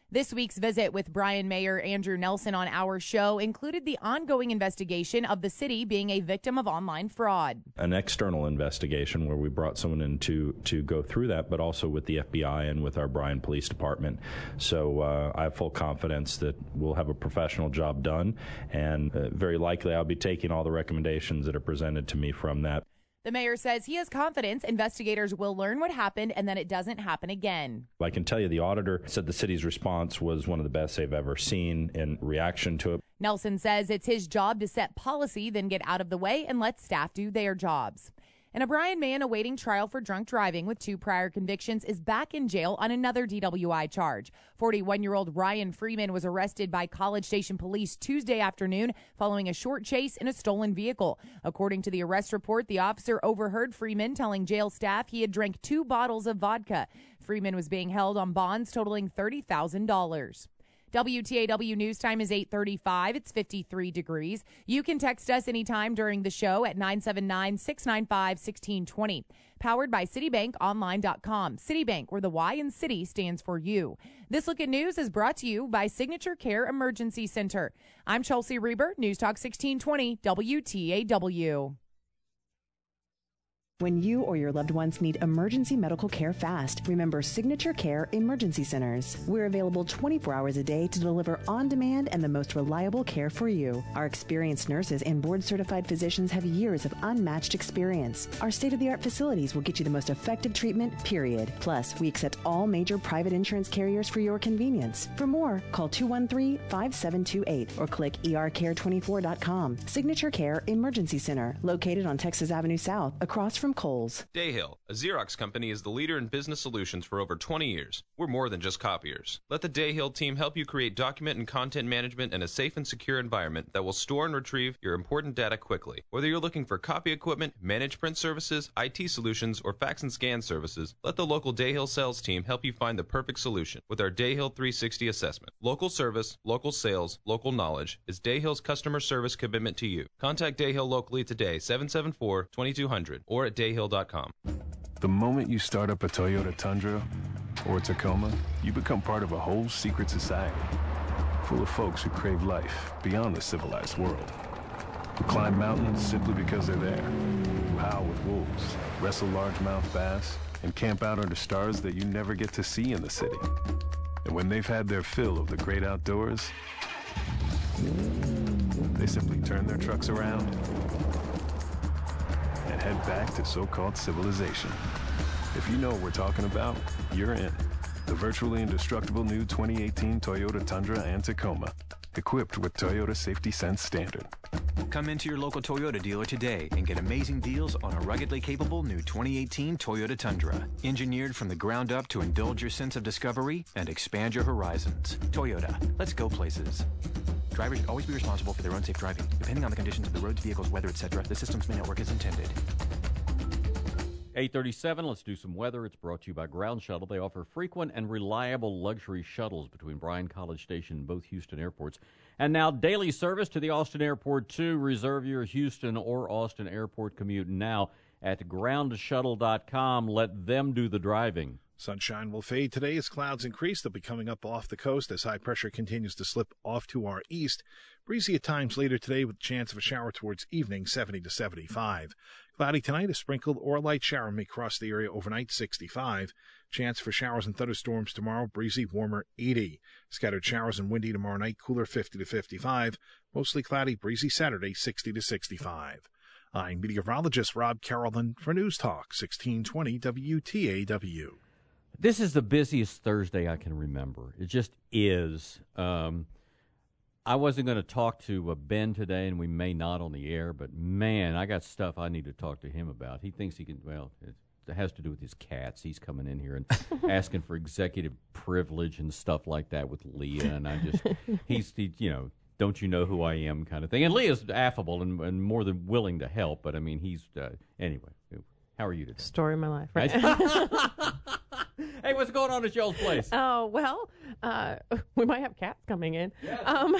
Speaker 1: This week's visit with Bryan Mayor Andrew Nelson on our show included the ongoing investigation of the city being a victim of online fraud.
Speaker 5: An external investigation where we brought someone in to, to go through that, but also with the F B I and with our Bryan Police Department. So uh, I have full confidence that we'll have a professional job done, and uh, very likely I'll be taking all the recommendations that are presented to me from that.
Speaker 1: The mayor says he has confidence investigators will learn what happened and that it doesn't happen again.
Speaker 5: I can tell you the auditor said the city's response was one of the best they've ever seen in reaction to it.
Speaker 1: Nelson says it's his job to set policy, then get out of the way and let staff do their jobs. And a Bryan man awaiting trial for drunk driving with two prior convictions is back in jail on another D W I charge. forty-one-year-old Ryan Freeman was arrested by College Station police Tuesday afternoon following a short chase in a stolen vehicle. According to the arrest report, the officer overheard Freeman telling jail staff he had drank two bottles of vodka. Freeman was being held on bonds totaling thirty thousand dollars. W T A W News Time is eight thirty-five. It's fifty-three degrees. You can text us anytime during the show at nine seven nine, six nine five, one six two zero. Powered by Citibank Online dot com. Citibank, where the Y in city stands for you. This Look at News is brought to you by Signature Care Emergency Center. I'm Chelsea Reber, News Talk sixteen twenty W T A W.
Speaker 17: When you or your loved ones need emergency medical care fast, remember Signature Care Emergency Centers. We're available twenty-four hours a day to deliver on-demand and the most reliable care for you. Our experienced nurses and board-certified physicians have years of unmatched experience. Our state-of-the-art facilities will get you the most effective treatment, period. Plus, we accept all major private insurance carriers for your convenience. For more, call two one three, five seven two eight or click E R care twenty-four dot com. Signature Care Emergency Center, located on Texas Avenue South, across from Kohl's.
Speaker 22: Dayhill, a Xerox company, is the leader in business solutions for over twenty years. We're more than just copiers. Let the Dayhill team help you create document and content management in a safe and secure environment that will store and retrieve your important data quickly. Whether you're looking for copy equipment, managed print services, I T solutions, or fax and scan services, let the local Dayhill sales team help you find the perfect solution with our Dayhill three sixty assessment. Local service, local sales, local knowledge is Dayhill's customer service commitment to you. Contact Dayhill locally today, seven seven four, two two zero zero or at dayhill dot com.
Speaker 23: The moment you start up a Toyota Tundra or a Tacoma, you become part of a whole secret society full of folks who crave life beyond the civilized world, who climb mountains simply because they're there, who howl with wolves, wrestle largemouth bass, and camp out under stars that you never get to see in the city. And when they've had their fill of the great outdoors, they simply turn their trucks around and head back to so-called civilization. If you know what we're talking about, you're in. The virtually indestructible new twenty eighteen Toyota Tundra and Tacoma, equipped with Toyota Safety Sense Standard.
Speaker 24: Come into your local Toyota dealer today and get amazing deals on a ruggedly capable new twenty eighteen Toyota Tundra. Engineered from the ground up to indulge your sense of discovery and expand your horizons. Toyota, let's go places. Drivers should always be responsible for their own safe driving. Depending on the conditions of the roads, vehicles, weather, et cetera, the systems may not work as intended.
Speaker 12: eight thirty-seven, let's do some weather. It's brought to you by Ground Shuttle. They offer frequent and reliable luxury shuttles between Bryan College Station and both Houston airports. And now daily service to the Austin Airport, too. Reserve your Houston or Austin Airport commute now at ground shuttle dot com. Let them do the driving.
Speaker 13: Sunshine will fade today as clouds increase. They'll be coming up off the coast as high pressure continues to slip off to our east. Breezy at times later today with a chance of a shower towards evening, seventy to seventy-five. Cloudy tonight, a sprinkled or a light shower may cross the area overnight, sixty-five. Chance for showers and thunderstorms tomorrow, breezy, warmer, eighty. Scattered showers and windy tomorrow night, cooler, fifty to fifty-five. Mostly cloudy, breezy Saturday, sixty to sixty-five. I'm meteorologist Rob Carrollton for News Talk sixteen twenty W T A W.
Speaker 12: This is the busiest Thursday I can remember. It just is. Um, I wasn't going to talk to uh, Ben today, and we may not on the air, but, man, I got stuff I need to talk to him about. He thinks he can, well, it, it has to do with his cats. He's coming in here and asking for executive privilege and stuff like that with Leah, and I just, he's, he, you know, don't you know who I am kind of thing. And Leah's affable and, and more than willing to help, but, I mean, he's, uh, anyway, how are you today?
Speaker 25: Story of my life, right?
Speaker 12: Hey, what's going on at y'all's place?
Speaker 25: Oh, well, uh, we might have cats coming in. Yes. Um,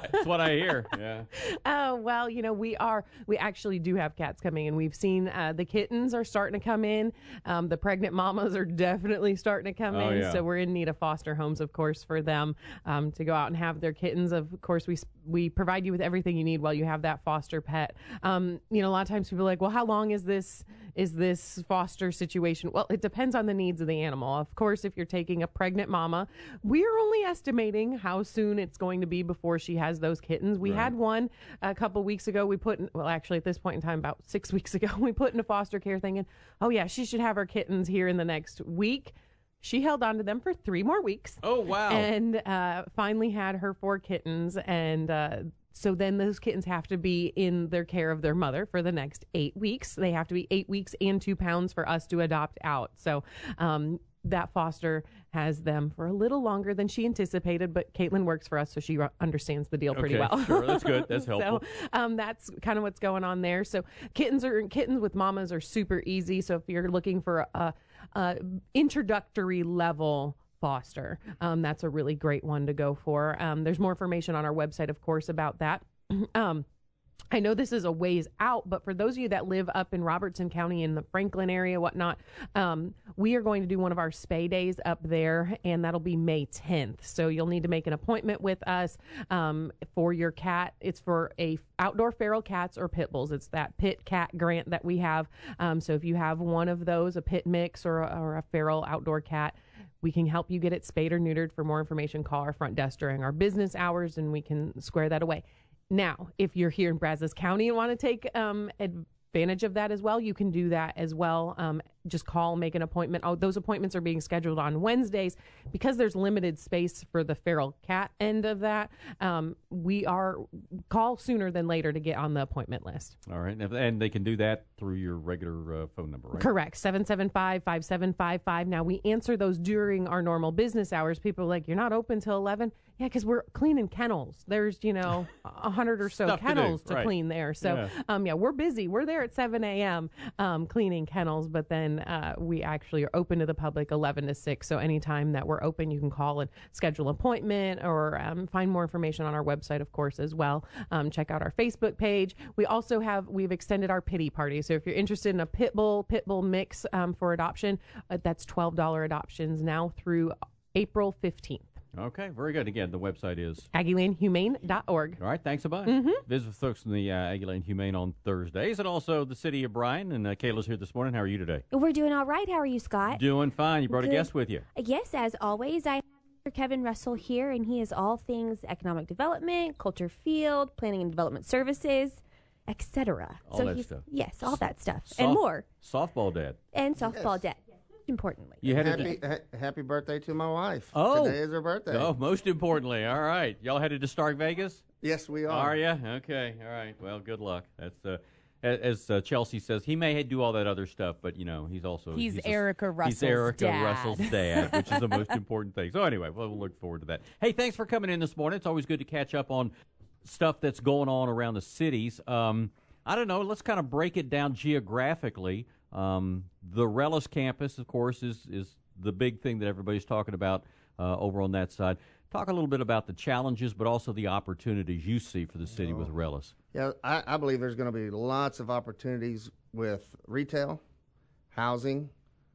Speaker 12: That's what I hear. Yeah.
Speaker 7: Oh, well, you know, we are, we actually do have cats coming in. We've seen uh, the kittens are starting to come in. Um, the pregnant mamas are definitely starting to come
Speaker 12: Oh,
Speaker 7: in.
Speaker 12: yeah.
Speaker 7: So we're in need of foster homes, of course, for them um, to go out and have their kittens. Of course, we we provide you with everything you need while you have that foster pet. Um, you know, a lot of times people are like, well, how long is this, is this foster situation? Well, it depends on the needs of the animal. Of course, if you're taking a pregnant mama, we're only estimating how soon it's going to be before she has those kittens. We
Speaker 9: Right.
Speaker 7: had one a couple weeks ago. We put in, well, actually at this point in time, about six weeks ago, we put into foster care thinking, oh yeah, she should have her kittens here in the next week. She held on to them for three more weeks.
Speaker 12: Oh, wow.
Speaker 7: And uh, finally had her four kittens. And uh, so then those kittens have to be in their care of their mother for the next eight weeks. They have to be eight weeks and two pounds for us to adopt out. So um, that foster has them for a little longer than she anticipated, but Caitlin works for us, so she understands the deal pretty
Speaker 12: Okay,
Speaker 7: well.
Speaker 12: sure. That's good. That's helpful.
Speaker 7: So um, that's kind of what's going on there. So kittens are kittens with mamas are super easy. So if you're looking for a, a introductory level foster, um, that's a really great one to go for. Um, there's more information on our website, of course, about that. um, I know this is a ways out, but for those of you that live up in Robertson County in the Franklin area, whatnot, um, we are going to do one of our spay days up there, and that'll be May tenth. So you'll need to make an appointment with us um, for your cat. It's for a outdoor feral cats or pit bulls. It's that pit cat grant that we have. Um, so if you have one of those, a pit mix or a, or a feral outdoor cat, we can help you get it spayed or neutered. For more information, call our front desk during our business hours, and we can square that away. Now, if you're here in Brazos County and want to take um, advantage of that as well, you can do that as well. Um, just call, make an appointment. Oh, those appointments are being scheduled on Wednesdays because there's limited space for the feral cat end of that. Um, we are call sooner than later to get on the appointment list.
Speaker 12: All right. And- And they can do that through your regular uh, phone number, right?
Speaker 7: Correct. seven seven five, five seven five five. Now, we answer those during our normal business hours. People are like, you're not open till eleven? Yeah, because we're cleaning kennels. There's, you know, a hundred or so
Speaker 12: Stuff to do,
Speaker 7: kennels to,
Speaker 12: right.
Speaker 7: clean there. So,
Speaker 12: Yeah.
Speaker 7: um, yeah, we're busy. We're there at seven a.m. Um, cleaning kennels, but then uh, we actually are open to the public eleven to six. So anytime that we're open, you can call and schedule an appointment or um, find more information on our website, of course, as well. Um, check out our Facebook page. We also have, we've extended our pity party. So if you're interested in a pit bull, pit bull mix um, for adoption, uh, that's twelve dollars adoptions now through April fifteenth.
Speaker 12: Okay, very good. Again, the website is
Speaker 7: Aggie Land Humane dot org.
Speaker 12: All right, thanks a bunch.
Speaker 7: Mhm.
Speaker 12: Visit with folks in the uh, Aggie Lane Humane on Thursdays, and also the city of Bryan. And uh, Kayla's here this morning. How are you today?
Speaker 9: We're doing all right. How are you, Scott?
Speaker 12: Doing fine. You brought
Speaker 9: Good.
Speaker 12: a guest with you.
Speaker 9: Yes, as always, I have Mister Kevin Russell here, and he is all things economic development, culture field, planning and development services, et cetera.
Speaker 12: All
Speaker 9: so
Speaker 12: that
Speaker 9: he's,
Speaker 12: stuff.
Speaker 9: Yes, all that stuff
Speaker 12: Soft-
Speaker 9: and more,
Speaker 12: Softball dad.
Speaker 9: and softball debt. Importantly,
Speaker 12: You had
Speaker 10: happy,
Speaker 12: a,
Speaker 10: ha- happy birthday to my wife.
Speaker 12: Oh.
Speaker 10: Today is her birthday.
Speaker 12: Oh, most importantly. All right. Y'all headed to Stark Vegas?
Speaker 10: Yes, we are.
Speaker 12: Are you? Okay. All right. Well, good luck. That's uh, a- as uh, Chelsea says, he may do all that other stuff, but you know, he's also
Speaker 1: He's
Speaker 12: a-
Speaker 1: Erica Russell's
Speaker 12: He's Erica
Speaker 1: dad.
Speaker 12: Russell's dad, which is the most important thing. So anyway, well, we'll look forward to that. Hey, thanks for coming in this morning. It's always good to catch up on stuff that's going on around the cities. Um, I don't know. Let's kind of break it down geographically. Um, the Rellis campus, of course, is is the big thing that everybody's talking about uh, over on that side. Talk a little bit about the challenges, but also the opportunities you see for the city with Rellis.
Speaker 10: Yeah, I, I believe there's going to be lots of opportunities with retail, housing,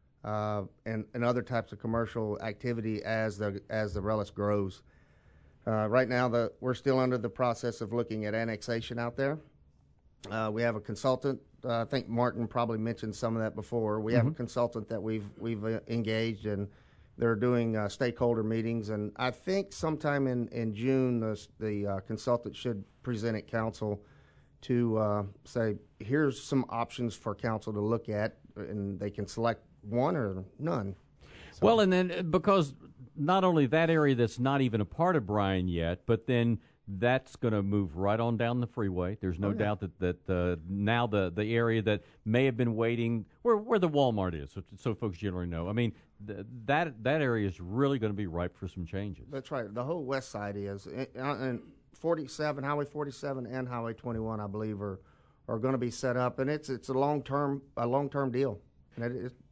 Speaker 10: uh, and, and other types of commercial activity as the as the Rellis grows. Uh, right now, the we're still under the process of looking at annexation out there. Uh, we have a consultant. Uh, I think Martin probably mentioned some of that before. We have a
Speaker 12: Mhm.
Speaker 10: consultant that we've we've uh, engaged, and they're doing uh, stakeholder meetings. And I think sometime in in June, the, the uh, consultant should present at council to uh, say, here's some options for council to look at, and they can select one or none.
Speaker 12: Well, and then uh, because not only that area that's not even a part of Bryan yet, but then that's going to move right on down the freeway. There's no
Speaker 10: Oh, yeah.
Speaker 12: doubt that that uh, now the the area that may have been waiting where where the Walmart is, so, so folks generally know. I mean, th- that that area is really going to be ripe for some changes.
Speaker 10: That's right. The whole west side is, and- and forty-seven, Highway forty-seven and Highway twenty-one, I believe, are are going to be set up, and it's it's a long term a long term deal, and it, it,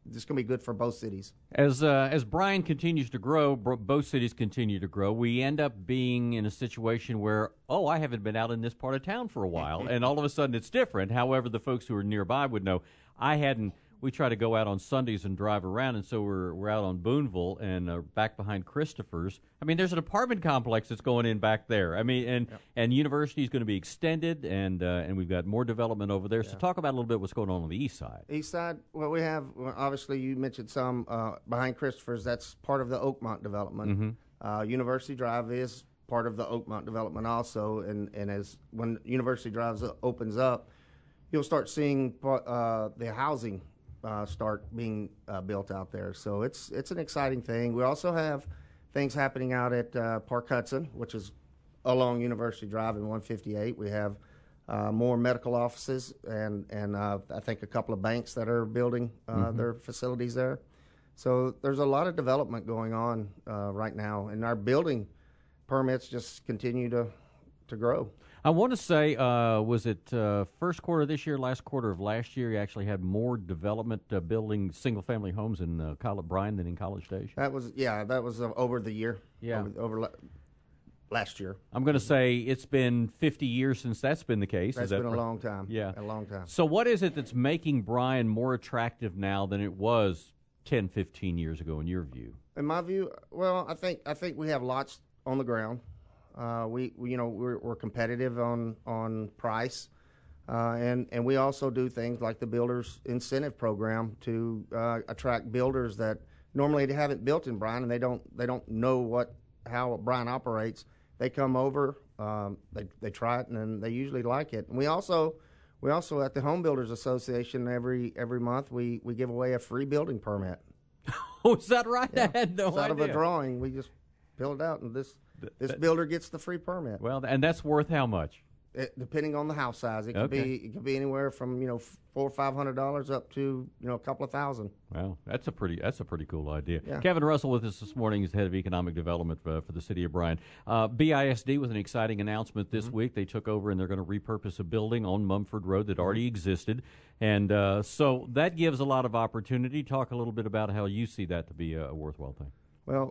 Speaker 10: it's going to be good for both cities.
Speaker 12: As uh, as Bryan continues to grow, bro- both cities continue to grow. We end up being in a situation where, oh, I haven't been out in this part of town for a while, and all of a sudden it's different. However, the folks who are nearby would know. I hadn't. We try to go out on Sundays and drive around, and so we're we're out on Boonville and uh, back behind Christopher's. I mean, there's an apartment complex that's going in back there. I mean, and yep. and University is going to be extended, and uh, and we've got more development over there. Yeah. So talk about a little bit what's going on on the east side.
Speaker 10: East side, well, we have well, obviously you mentioned some uh, behind Christopher's. That's part of the Oakmont development. Mm-hmm. Uh, University Drive is part of the Oakmont development also, and and as when University Drive opens up, you'll start seeing uh, the housing. Uh, start being uh, built out there. So it's it's an exciting thing. We also have things happening out at uh, Park Hudson, which is along University Drive in one fifty-eight. We have uh, more medical offices and, and uh, I think a couple of banks that are building uh, mm-hmm. their facilities there. So there's a lot of development going on uh, right now, and our building permits just continue to, to grow.
Speaker 12: I want to say, uh, was it uh, first quarter of this year, last quarter of last year, you actually had more development uh, building single-family homes in uh, College, Bryan than in College Station?
Speaker 10: That was, yeah, that was uh, over the year.
Speaker 12: Yeah.
Speaker 10: Over, over la- last year.
Speaker 12: I'm going to say it's been fifty years since that's been the case.
Speaker 10: That's
Speaker 12: Is that
Speaker 10: been a
Speaker 12: right?
Speaker 10: long time.
Speaker 12: Yeah.
Speaker 10: A long time.
Speaker 12: So what is it that's making Bryan more attractive now than it was ten, fifteen years ago, in your view?
Speaker 10: In my view, well, I think I think we have lots on the ground. Uh, we, we, you know, we're, we're competitive on on price, uh, and and we also do things like the Builders Incentive Program to uh, attract builders that normally they haven't built in Bryan and they don't they don't know what how Bryan operates. They come over, um, they they try it, and then they usually like it. And we also we also at the Home Builders Association every every month we, we give away a free building permit.
Speaker 12: Oh, is that right?
Speaker 10: Yeah.
Speaker 12: I had no
Speaker 10: it's
Speaker 12: idea.
Speaker 10: Out of a drawing, we just build out and this. This builder gets the free permit.
Speaker 12: Well, and that's worth how much?
Speaker 10: It, depending on the house size, it could
Speaker 12: okay.
Speaker 10: be it could be anywhere from you know four or five hundred dollars up to you know a couple of thousand.
Speaker 12: Well, that's a pretty that's a pretty cool idea.
Speaker 10: Yeah.
Speaker 12: Kevin Russell with us this morning is head of economic development for, for the city of Bryan. Uh, B I S D with an exciting announcement this mm-hmm. week. They took over and they're going to repurpose a building on Mumford Road that already existed, and uh, so that gives a lot of opportunity. Talk a little bit about how you see that to be a, a worthwhile thing.
Speaker 10: Well.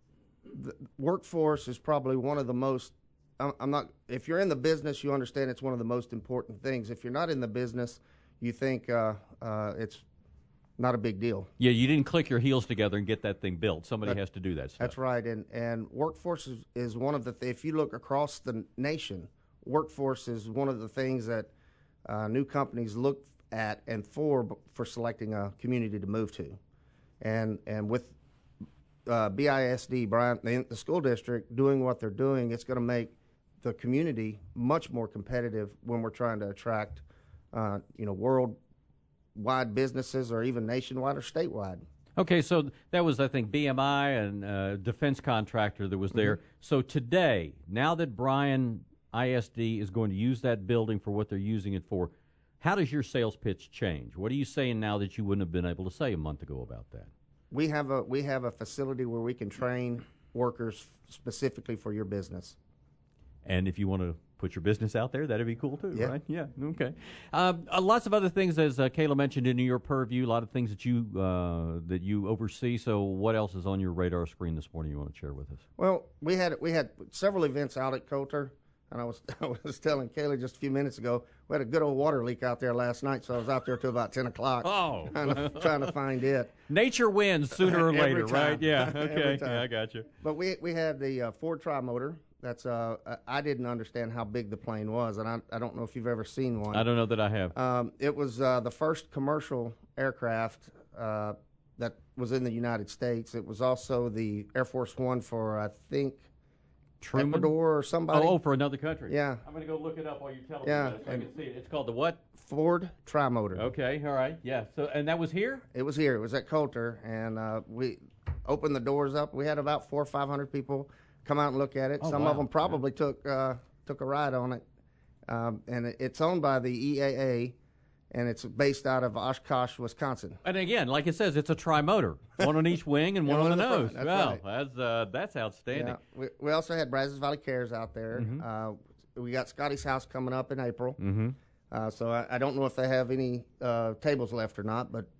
Speaker 10: The workforce is probably one of the most I'm, I'm not if you're in the business you understand it's one of the most important things. If you're not in the business you think uh, uh, it's not a big deal.
Speaker 12: Yeah, you didn't click your heels together and get that thing built. Somebody that, has to do that stuff.
Speaker 10: That's right. And and workforce is, is one of the th- if you look across the nation, workforce is one of the things that uh, new companies look at and for for selecting a community to move to. And and with Uh, B I S D, Bryan, the, the school district, doing what they're doing, it's going to make the community much more competitive when we're trying to attract, uh, you know, worldwide businesses or even nationwide or statewide.
Speaker 12: Okay, so that was, I think, B M I and uh, defense contractor that was there. Mm-hmm. So today, now that Bryan I S D is going to use that building for what they're using it for, how does your sales pitch change? What are you saying now that you wouldn't have been able to say a month ago about that?
Speaker 10: We have a we have a facility where we can train workers specifically for your business.
Speaker 12: And if you want to put your business out there, that'd be cool too,
Speaker 10: yeah.
Speaker 12: right? Yeah. Okay. Um, uh, lots of other things, as uh, Kayla mentioned, in your purview. A lot of things that you uh, that you oversee. So, what else is on your radar screen this morning you want to share with us?
Speaker 10: Well, we had we had several events out at Coulter. And I was I was telling Kayla just a few minutes ago, we had a good old water leak out there last night, so I was out there till about ten o'clock.
Speaker 12: Oh.
Speaker 10: trying, to, trying to find it.
Speaker 12: Nature wins sooner or later, right? Yeah, okay. Yeah, I got you.
Speaker 10: But we we had the uh, Ford Tri-Motor. That's uh, I didn't understand how big the plane was, and I, I don't know if you've ever seen one.
Speaker 12: I don't know that I have.
Speaker 10: Um, it was uh, the first commercial aircraft uh, that was in the United States. It was also the Air Force One for, I think,
Speaker 12: Truman?
Speaker 10: Ecuador or somebody.
Speaker 12: Oh, for another country.
Speaker 10: Yeah.
Speaker 12: I'm going to go look it up while you're telling
Speaker 10: yeah,
Speaker 12: me that so I can see it. It's called the what?
Speaker 10: Ford Tri-Motor.
Speaker 12: Okay, all right. Yeah. So, and that was here?
Speaker 10: It was here. It was at Coulter, and uh, we opened the doors up. We had about four or five hundred people come out and look at it.
Speaker 12: Oh,
Speaker 10: Some
Speaker 12: wow.
Speaker 10: of them probably yeah. took uh, took a ride on it. Um, and it, it's owned by the E A A, and it's based out of Oshkosh, Wisconsin.
Speaker 12: And again, like it says, it's a tri-motor, one on each wing and one, on the, the nose.
Speaker 10: That's
Speaker 12: wow,
Speaker 10: right.
Speaker 12: that's uh, that's outstanding.
Speaker 10: Yeah. We, we also had Brazos Valley Cares out there. Mm-hmm. Uh, we got Scotty's House coming up in April.
Speaker 12: Mm-hmm.
Speaker 10: Uh, so I, I don't know if they have any uh, tables left or not, but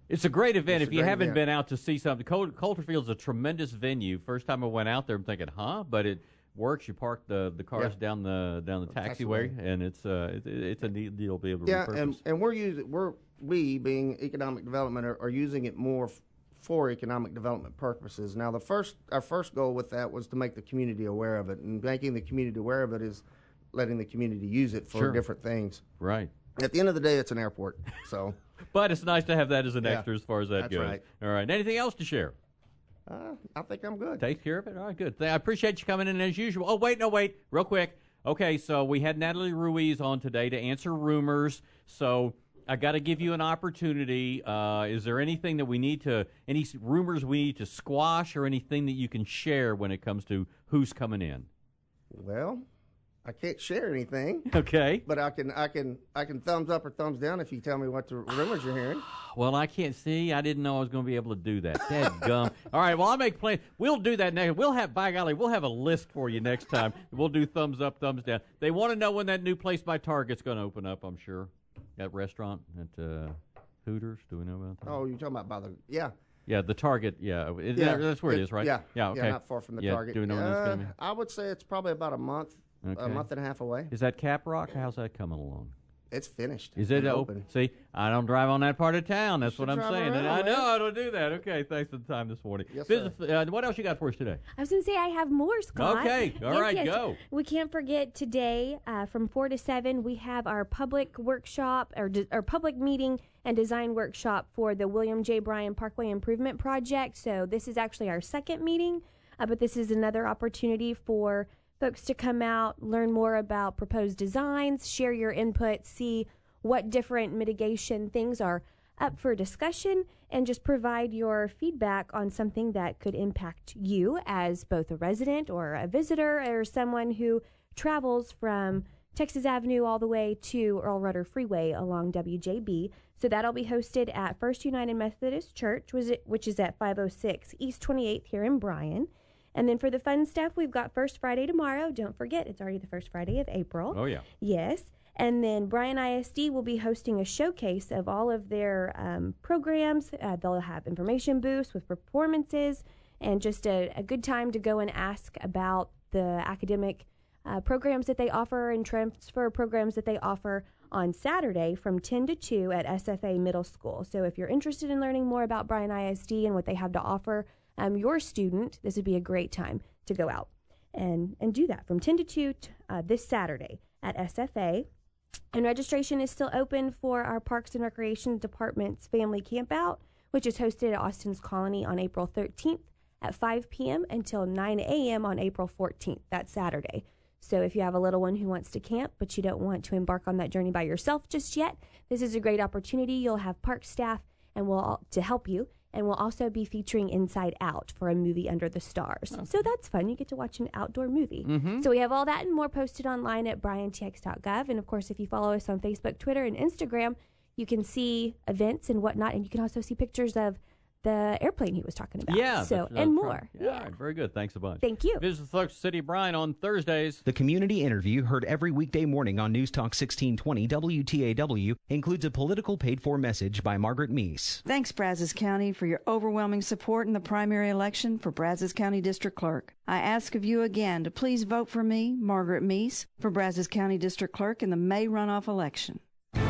Speaker 12: It's a great event.
Speaker 10: It's
Speaker 12: If
Speaker 10: a
Speaker 12: you
Speaker 10: great
Speaker 12: haven't
Speaker 10: event.
Speaker 12: been out to see something, Col- Coulterfield's a tremendous venue. First time I went out there, I'm thinking, huh? But it works. You park the, the cars
Speaker 10: Yeah.
Speaker 12: down the down the taxiway, and it's uh it, it's a neat deal to be able to
Speaker 10: Yeah,
Speaker 12: repurpose.
Speaker 10: and, and we're using we're we being economic development are, are using it more f- for economic development purposes. Now, the first our first goal with that was to make the community aware of it, and making the community aware of it is letting the community use it for
Speaker 12: Sure.
Speaker 10: different things.
Speaker 12: Right.
Speaker 10: At the end of the day, it's an airport, so.
Speaker 12: But it's nice to have that as an
Speaker 10: Yeah,
Speaker 12: extra as far as that
Speaker 10: that's
Speaker 12: goes.
Speaker 10: right.
Speaker 12: All right. Anything else to share?
Speaker 10: Uh, I think I'm good.
Speaker 12: Take care of it. All right, good. I appreciate you coming in as usual. Oh, wait, no, wait, real quick. Okay, so we had Natalie Ruiz on today to answer rumors. So I got to give you an opportunity. Uh, is there anything that we need to, any s- rumors we need to squash, or anything that you can share when it comes to who's coming in?
Speaker 10: Well, I can't share anything.
Speaker 12: Okay.
Speaker 10: But I can I can I can thumbs up or thumbs down if you tell me what the rumors you're hearing.
Speaker 12: Well, I can't see. I didn't know I was going to be able to do that. Dadgum. All right, well, I'll make plans. We'll do that next. We'll have, by golly, we'll have a list for you next time. We'll do thumbs up, thumbs down. They want to know when that new place by Target's going to open up, I'm sure. That restaurant at uh, Hooters. Do we know about that?
Speaker 10: Oh, you're talking about by the yeah.
Speaker 12: Yeah, the Target. Yeah, Is
Speaker 10: Yeah,
Speaker 12: that- that's where it
Speaker 10: it-
Speaker 12: is, right?
Speaker 10: Yeah,
Speaker 12: yeah, okay.
Speaker 10: yeah, not far from the
Speaker 12: Yeah,
Speaker 10: Target.
Speaker 12: Do we know when that's going to
Speaker 10: Uh,
Speaker 12: be?
Speaker 10: I would say it's probably about a month,
Speaker 12: Okay.
Speaker 10: a month and a half away.
Speaker 12: Is that Cap Rock? How's that coming along?
Speaker 10: It's finished.
Speaker 12: Is it
Speaker 10: It's
Speaker 12: open? See, I don't drive on that part of town. That's what I'm
Speaker 10: drive
Speaker 12: saying.
Speaker 10: around,
Speaker 12: I know
Speaker 10: man.
Speaker 12: I don't do that. Okay, thanks for the time this morning.
Speaker 10: Yes,
Speaker 12: Business, uh, what else you got for us today?
Speaker 9: I was going to say I have more, Scott.
Speaker 12: Okay. All
Speaker 9: Yes,
Speaker 12: right,
Speaker 9: yes.
Speaker 12: go.
Speaker 9: We can't forget today uh, from four to seven, we have our public workshop or, de- or public meeting and design workshop for the William J. Bryan Parkway Improvement Project. So this is actually our second meeting, uh, but this is another opportunity for folks to come out, learn more about proposed designs, share your input, see what different mitigation things are up for discussion, and just provide your feedback on something that could impact you as both a resident or a visitor or someone who travels from Texas Avenue all the way to Earl Rudder Freeway along W J B. So that'll be hosted at First United Methodist Church, which is at five oh six East twenty-eighth here in Bryan. And then for the fun stuff, we've got First Friday tomorrow. Don't forget, it's already the first Friday of April.
Speaker 12: Oh, yeah.
Speaker 9: Yes. And then Bryan I S D will be hosting a showcase of all of their um, programs. Uh, they'll have information booths with performances and just a, a good time to go and ask about the academic uh, programs that they offer and transfer programs that they offer on Saturday from ten to two at S F A Middle School. So if you're interested in learning more about Bryan I S D and what they have to offer um, your student, this would be a great time to go out and, and do that from ten to two t- uh, this Saturday at S F A. And registration is still open for our Parks and Recreation Department's family campout, which is hosted at Austin's Colony on April thirteenth at five p.m. until nine a.m. on April fourteenth, that Saturday. So if you have a little one who wants to camp, but you don't want to embark on that journey by yourself just yet, this is a great opportunity. You'll have park staff and will to help you, and we'll also be featuring Inside Out for a movie under the stars. Okay. So that's fun. You get to watch an outdoor movie.
Speaker 12: Mm-hmm.
Speaker 9: So we have all that and more posted online at bryan t x dot gov. And of course, if you follow us on Facebook, Twitter, and Instagram, you can see events and whatnot, and you can also see pictures of the airplane he was talking about.
Speaker 12: Yeah.
Speaker 9: So,
Speaker 12: that's-
Speaker 9: and
Speaker 12: that's
Speaker 9: more.
Speaker 12: right. Yeah. All right, very good. Thanks a bunch.
Speaker 9: Thank you.
Speaker 12: Visit the folks at City of Bryan on Thursdays.
Speaker 11: The community interview heard every weekday morning on News Talk sixteen twenty W T A W includes a political paid-for message by Margaret Meese.
Speaker 14: Thanks, Brazos County, for your overwhelming support in the primary election for Brazos County District Clerk. I ask of you again to please vote for me, Margaret Meese, for Brazos County District Clerk in the May runoff election.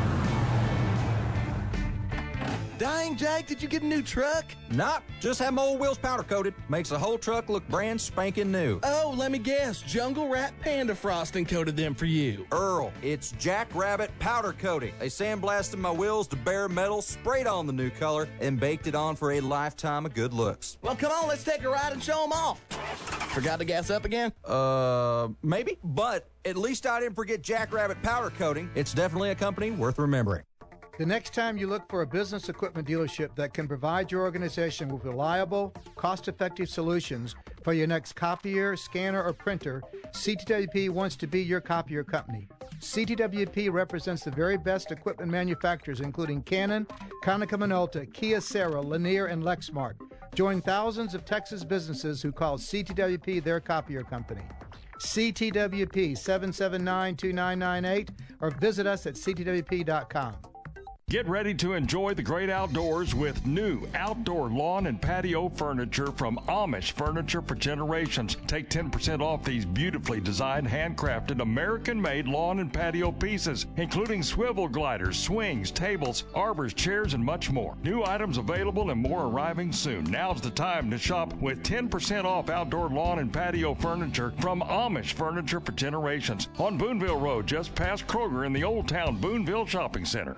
Speaker 15: Dang, Jake, did you get a new truck? Nope, just had my old wheels powder coated. Makes the whole truck look brand spanking new. Oh, let me guess. Jungle Rat Panda Frosting coated them for you. Earl, it's Jack Rabbit powder coating. They sandblasted my wheels to bare metal, sprayed on the new color, and baked it on for a lifetime of good looks. Well, come on, let's take a ride and show them off. Forgot to gas up again? Uh, maybe. But at least I didn't forget Jack Rabbit powder coating. It's definitely a company worth remembering.
Speaker 16: The next time you look for a business equipment dealership that can provide your organization with reliable, cost-effective solutions for your next copier, scanner, or printer, C T W P wants to be your copier company. C T W P represents the very best equipment manufacturers, including Canon, Konica Minolta, Kyocera, Lanier, and Lexmark. Join thousands of Texas businesses who call C T W P their copier company. C T W P seven seven nine, two nine nine eight or visit us at c t w p dot com.
Speaker 6: Get ready to enjoy the great outdoors with new outdoor lawn and patio furniture from Amish Furniture for Generations. Take ten percent off these beautifully designed, handcrafted, American-made lawn and patio pieces, including swivel gliders, swings, tables, arbors, chairs, and much more. New items available and more arriving soon. Now's the time to shop with ten percent off outdoor lawn and patio furniture from Amish Furniture for Generations on Boonville Road, just past Kroger in the Old Town Boonville Shopping Center.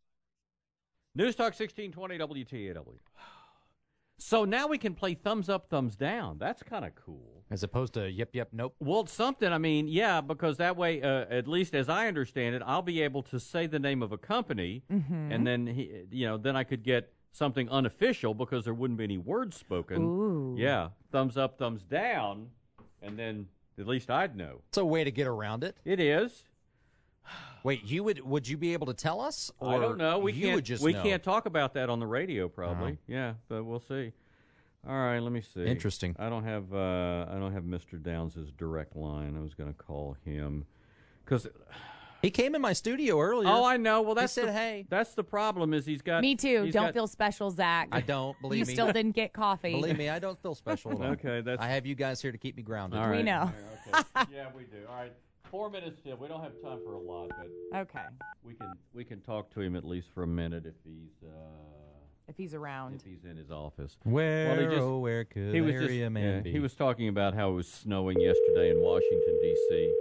Speaker 12: News Talk sixteen twenty W T A W. So now we can play thumbs up, thumbs down. That's kind of cool.
Speaker 8: As opposed to yep, yep, nope.
Speaker 12: Well, something, I mean, yeah, because that way, uh, at least as I understand it, I'll be able to say the name of a company,
Speaker 1: Mhm.
Speaker 12: and then, he, you know, then I could get something unofficial because there wouldn't be any words spoken.
Speaker 1: Ooh.
Speaker 12: Yeah, thumbs up, thumbs down, and then at least I'd know.
Speaker 8: It's a way to get around it.
Speaker 12: It is.
Speaker 8: Wait, you would would you be able to tell us? Or
Speaker 12: I don't know. We
Speaker 8: you
Speaker 12: can't.
Speaker 8: would just
Speaker 12: we
Speaker 8: know?
Speaker 12: can't talk about that on the radio, probably.
Speaker 8: Oh.
Speaker 12: Yeah, but we'll see. All right, let me see.
Speaker 8: Interesting.
Speaker 12: I don't have. Uh, I don't have Mister Downs' direct line. I was going to call him because
Speaker 8: he came in my studio earlier.
Speaker 12: Oh, I know. Well, that's
Speaker 8: he said,
Speaker 12: the,
Speaker 8: "Hey."
Speaker 12: That's the problem. Is he's got
Speaker 1: Me too.
Speaker 12: he's
Speaker 1: Don't
Speaker 12: got-
Speaker 1: feel special, Zach.
Speaker 8: I don't believe
Speaker 1: you
Speaker 8: me.
Speaker 1: still didn't get coffee.
Speaker 8: Believe me, I don't feel special at all.
Speaker 12: Okay, that's.
Speaker 8: I have you guys here to keep me grounded.
Speaker 12: All right.
Speaker 1: We know.
Speaker 12: Okay. Yeah, we do. All right. Four minutes still. We don't have time for a lot, but
Speaker 1: Okay.
Speaker 12: we can we can talk to him at least for a minute if he's uh,
Speaker 1: If he's around.
Speaker 12: if he's in his office.
Speaker 8: Where,
Speaker 12: Well, he just-
Speaker 8: oh, where could
Speaker 12: he was
Speaker 8: the
Speaker 12: just
Speaker 8: area man
Speaker 12: yeah,
Speaker 8: be?
Speaker 12: he was talking about how it was snowing yesterday in Washington D C.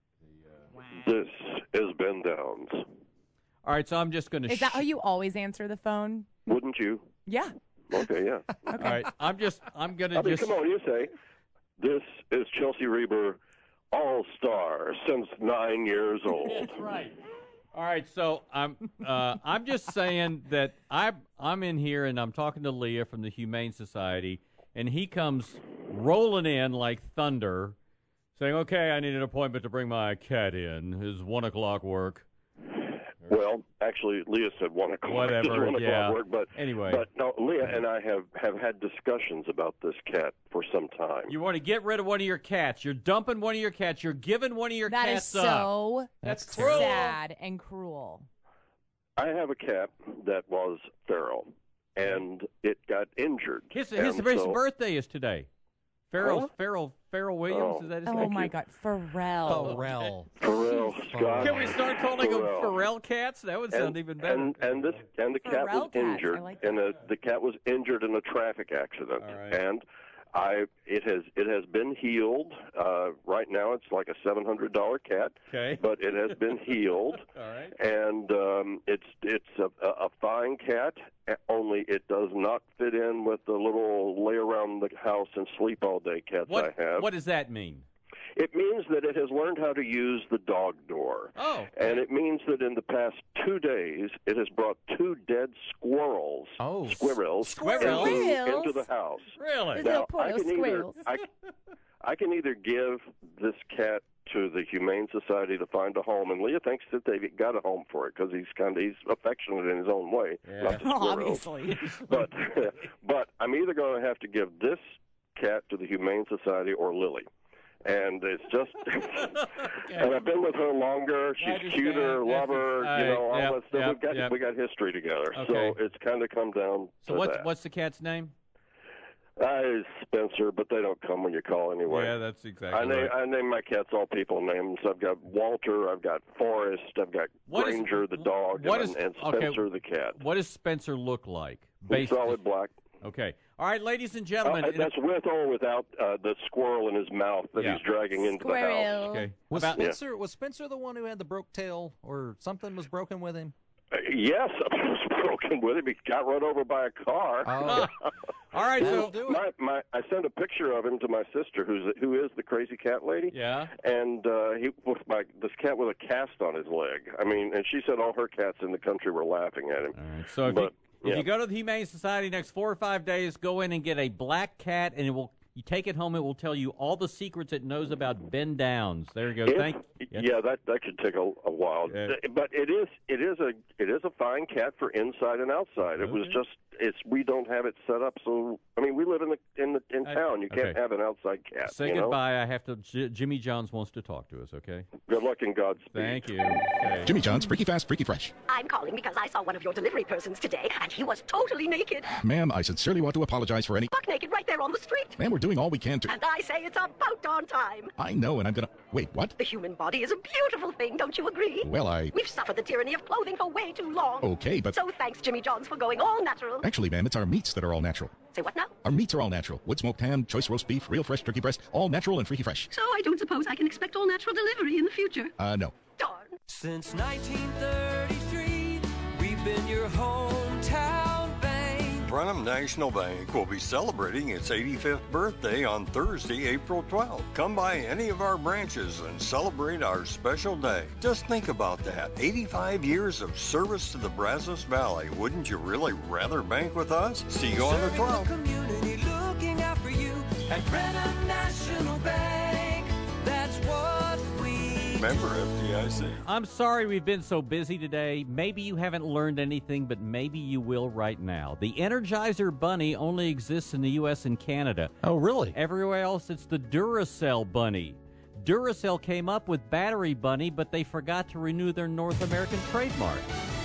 Speaker 18: This is Ben Downs.
Speaker 12: All right, so I'm just going to.
Speaker 1: Is that how you always answer the phone?
Speaker 18: Wouldn't you?
Speaker 1: Yeah.
Speaker 18: Okay, yeah.
Speaker 12: All right, I'm just I'm going to
Speaker 18: I mean,
Speaker 12: just.
Speaker 18: come on, you say, this is Chelsea Reber, all-star since nine years old.
Speaker 12: That's right. All right, so I'm uh, I'm just saying that I'm I'm in here and I'm talking to Leah from the Humane Society, and he comes rolling in like thunder, saying, "Okay, I need an appointment to bring my cat in. Is one o'clock work?"
Speaker 18: Well, actually, Leah said one o'clock.
Speaker 12: Whatever,
Speaker 18: Does one o'clock
Speaker 12: yeah.
Speaker 18: work, but
Speaker 12: Anyway.
Speaker 18: but no, Leah and I have have had discussions about this cat for some time.
Speaker 12: You want to get rid of one of your cats. You're dumping one of your cats. You're giving one of your
Speaker 1: That is
Speaker 12: cats up.
Speaker 1: so
Speaker 12: That's cruel.
Speaker 1: sad and cruel.
Speaker 18: I have a cat that was feral, and it got injured.
Speaker 12: His his,
Speaker 18: and
Speaker 12: his
Speaker 18: so-
Speaker 12: birthday is today. Farrell
Speaker 18: Huh?
Speaker 12: Farrell Farrell Williams,
Speaker 18: Oh.
Speaker 12: is that his
Speaker 1: Oh
Speaker 12: name?
Speaker 1: my God, Pharrell.
Speaker 8: Pharrell.
Speaker 18: Pharrell Scott.
Speaker 12: Can we start calling them
Speaker 18: Pharrell.
Speaker 12: Pharrell cats? That would sound
Speaker 18: and,
Speaker 12: even better.
Speaker 18: And, and this and the cat
Speaker 1: Pharrell
Speaker 18: was
Speaker 1: cats, I
Speaker 18: injured,
Speaker 1: like
Speaker 18: and a, the cat was injured in a traffic accident.
Speaker 12: All right.
Speaker 18: And I, it has it has been healed. Uh, right now, it's like a seven hundred dollar cat.
Speaker 12: Okay.
Speaker 18: But it has been healed.
Speaker 12: All right.
Speaker 18: And um, it's it's a, a fine cat. Only it does not fit in with the little lay around the house and sleep all day cats
Speaker 12: What
Speaker 18: I have.
Speaker 12: what does that mean?
Speaker 18: It means that it has learned how to use the dog door.
Speaker 12: Oh.
Speaker 18: And it means that in the past two days, it has brought two dead squirrels,
Speaker 8: oh.
Speaker 18: squirrels,
Speaker 12: Squirrels?
Speaker 18: Into, into the house.
Speaker 12: Really?
Speaker 18: Now,
Speaker 1: Little
Speaker 18: I
Speaker 1: poor
Speaker 18: can either
Speaker 1: squirrels.
Speaker 18: I, I can either give this cat to the Humane Society to find a home, and Leah thinks that they've got a home for it because he's kind of he's affectionate in his own way.
Speaker 12: Yeah.
Speaker 18: Not the squirrels.
Speaker 1: Obviously.
Speaker 18: But but I'm either going to have to give this cat to the Humane Society or Lily. And it's just, and I've been with her longer. She's
Speaker 12: understand.
Speaker 18: cuter,
Speaker 12: That's
Speaker 18: love her,
Speaker 12: ex-
Speaker 18: you know,
Speaker 12: all
Speaker 18: all
Speaker 12: right,
Speaker 18: that stuff.
Speaker 12: yep,
Speaker 18: We've got
Speaker 12: yep.
Speaker 18: we got history together,
Speaker 12: Okay.
Speaker 18: so it's kind of come down
Speaker 12: So
Speaker 18: to
Speaker 12: what's
Speaker 18: that.
Speaker 12: what's the cat's name?
Speaker 18: Uh, it's Spencer, but they don't come when you call anyway.
Speaker 12: Yeah, that's exactly
Speaker 18: I name
Speaker 12: right.
Speaker 18: I name my cats all people names. I've got Walter, I've got Forrest, I've got
Speaker 12: What is-
Speaker 18: Granger the dog,
Speaker 12: what
Speaker 18: and,
Speaker 12: is-
Speaker 18: and
Speaker 12: okay,
Speaker 18: Spencer the cat.
Speaker 12: What does Spencer look like?
Speaker 18: He's
Speaker 12: Based-
Speaker 18: solid black.
Speaker 12: Okay. All right, ladies and gentlemen.
Speaker 18: Uh,
Speaker 12: it-
Speaker 18: that's with or without uh, the squirrel in his mouth that
Speaker 12: Yeah.
Speaker 18: he's dragging into the house.
Speaker 1: Squirrel.
Speaker 12: okay.
Speaker 8: Was
Speaker 12: About-
Speaker 8: Spencer was Spencer the one who had the broke tail or something was broken with him?
Speaker 18: Uh, yes, I was broken with him. He got run over by a car.
Speaker 8: Oh.
Speaker 12: All right,
Speaker 8: That'll
Speaker 12: so
Speaker 8: do it.
Speaker 18: my, my, I sent a picture of him to my sister, who's who is the crazy cat lady.
Speaker 12: yeah.
Speaker 18: And uh, he with my this cat with a cast on his leg. I mean, and she said all her cats in the country were laughing at him.
Speaker 12: All right. So if,
Speaker 18: But,
Speaker 12: you, if
Speaker 18: yeah.
Speaker 12: you go to the Humane Society next four or five days, go in and get a black cat, and it will. You take it home, it will tell you all the secrets it knows about Ben Downs. There you go.
Speaker 18: If-
Speaker 12: Thank.
Speaker 18: yeah, that that could take a, a while.
Speaker 12: Yeah.
Speaker 18: But it is it is a it is a fine cat for inside and outside. It was
Speaker 12: Okay.
Speaker 18: just it's we don't have it set up. So I mean, we live in the in the in town. You can't
Speaker 12: okay.
Speaker 18: have an outside cat.
Speaker 12: Say
Speaker 18: you know?
Speaker 12: goodbye. I have to. J- Jimmy Johns wants to talk to us. Okay.
Speaker 18: Good luck and Godspeed.
Speaker 12: Thank you. Okay.
Speaker 3: Jimmy John's, freaky fast, freaky fresh.
Speaker 19: I'm calling because I saw one of your delivery persons today, and he was totally naked.
Speaker 3: Ma'am, I sincerely want to apologize for any...
Speaker 19: Buck naked right there on the street.
Speaker 3: Ma'am, we're doing all we can to...
Speaker 19: And I say it's about darn time.
Speaker 3: I know, and I'm gonna... Wait, what?
Speaker 19: The human body is a beautiful thing, don't you agree?
Speaker 3: Well, I...
Speaker 19: We've suffered the tyranny of clothing for way too long.
Speaker 3: Okay, but...
Speaker 19: So thanks, Jimmy Johns, for going all natural.
Speaker 3: Actually, ma'am, it's our meats that are all natural.
Speaker 19: Say what now?
Speaker 3: Our meats are all natural. Wood smoked ham, choice roast beef, real fresh turkey breast, all natural and freaky fresh.
Speaker 19: So I don't suppose I can expect all natural delivery in the future.
Speaker 3: Uh, no.
Speaker 19: Darn.
Speaker 20: Since nineteen thirty-three, we've been your hometown bank.
Speaker 21: Brenham National Bank will be celebrating its eighty-fifth birthday on Thursday, April twelfth. Come by any of our branches and celebrate our special day. Just think about that. eighty-five years of service to the Brazos Valley. Wouldn't you really rather bank with us? See you on the twelfth.
Speaker 20: Community looking out for you at Brenham National Bank. That's what we
Speaker 21: Member F D I C.
Speaker 12: I'm sorry we've been so busy today. Maybe you haven't learned anything, but maybe you will right now. The Energizer Bunny only exists in the U S and Canada.
Speaker 8: Oh, really?
Speaker 12: Everywhere else, it's the Duracell Bunny. Duracell came up with Battery Bunny, but they forgot to renew their North American trademark.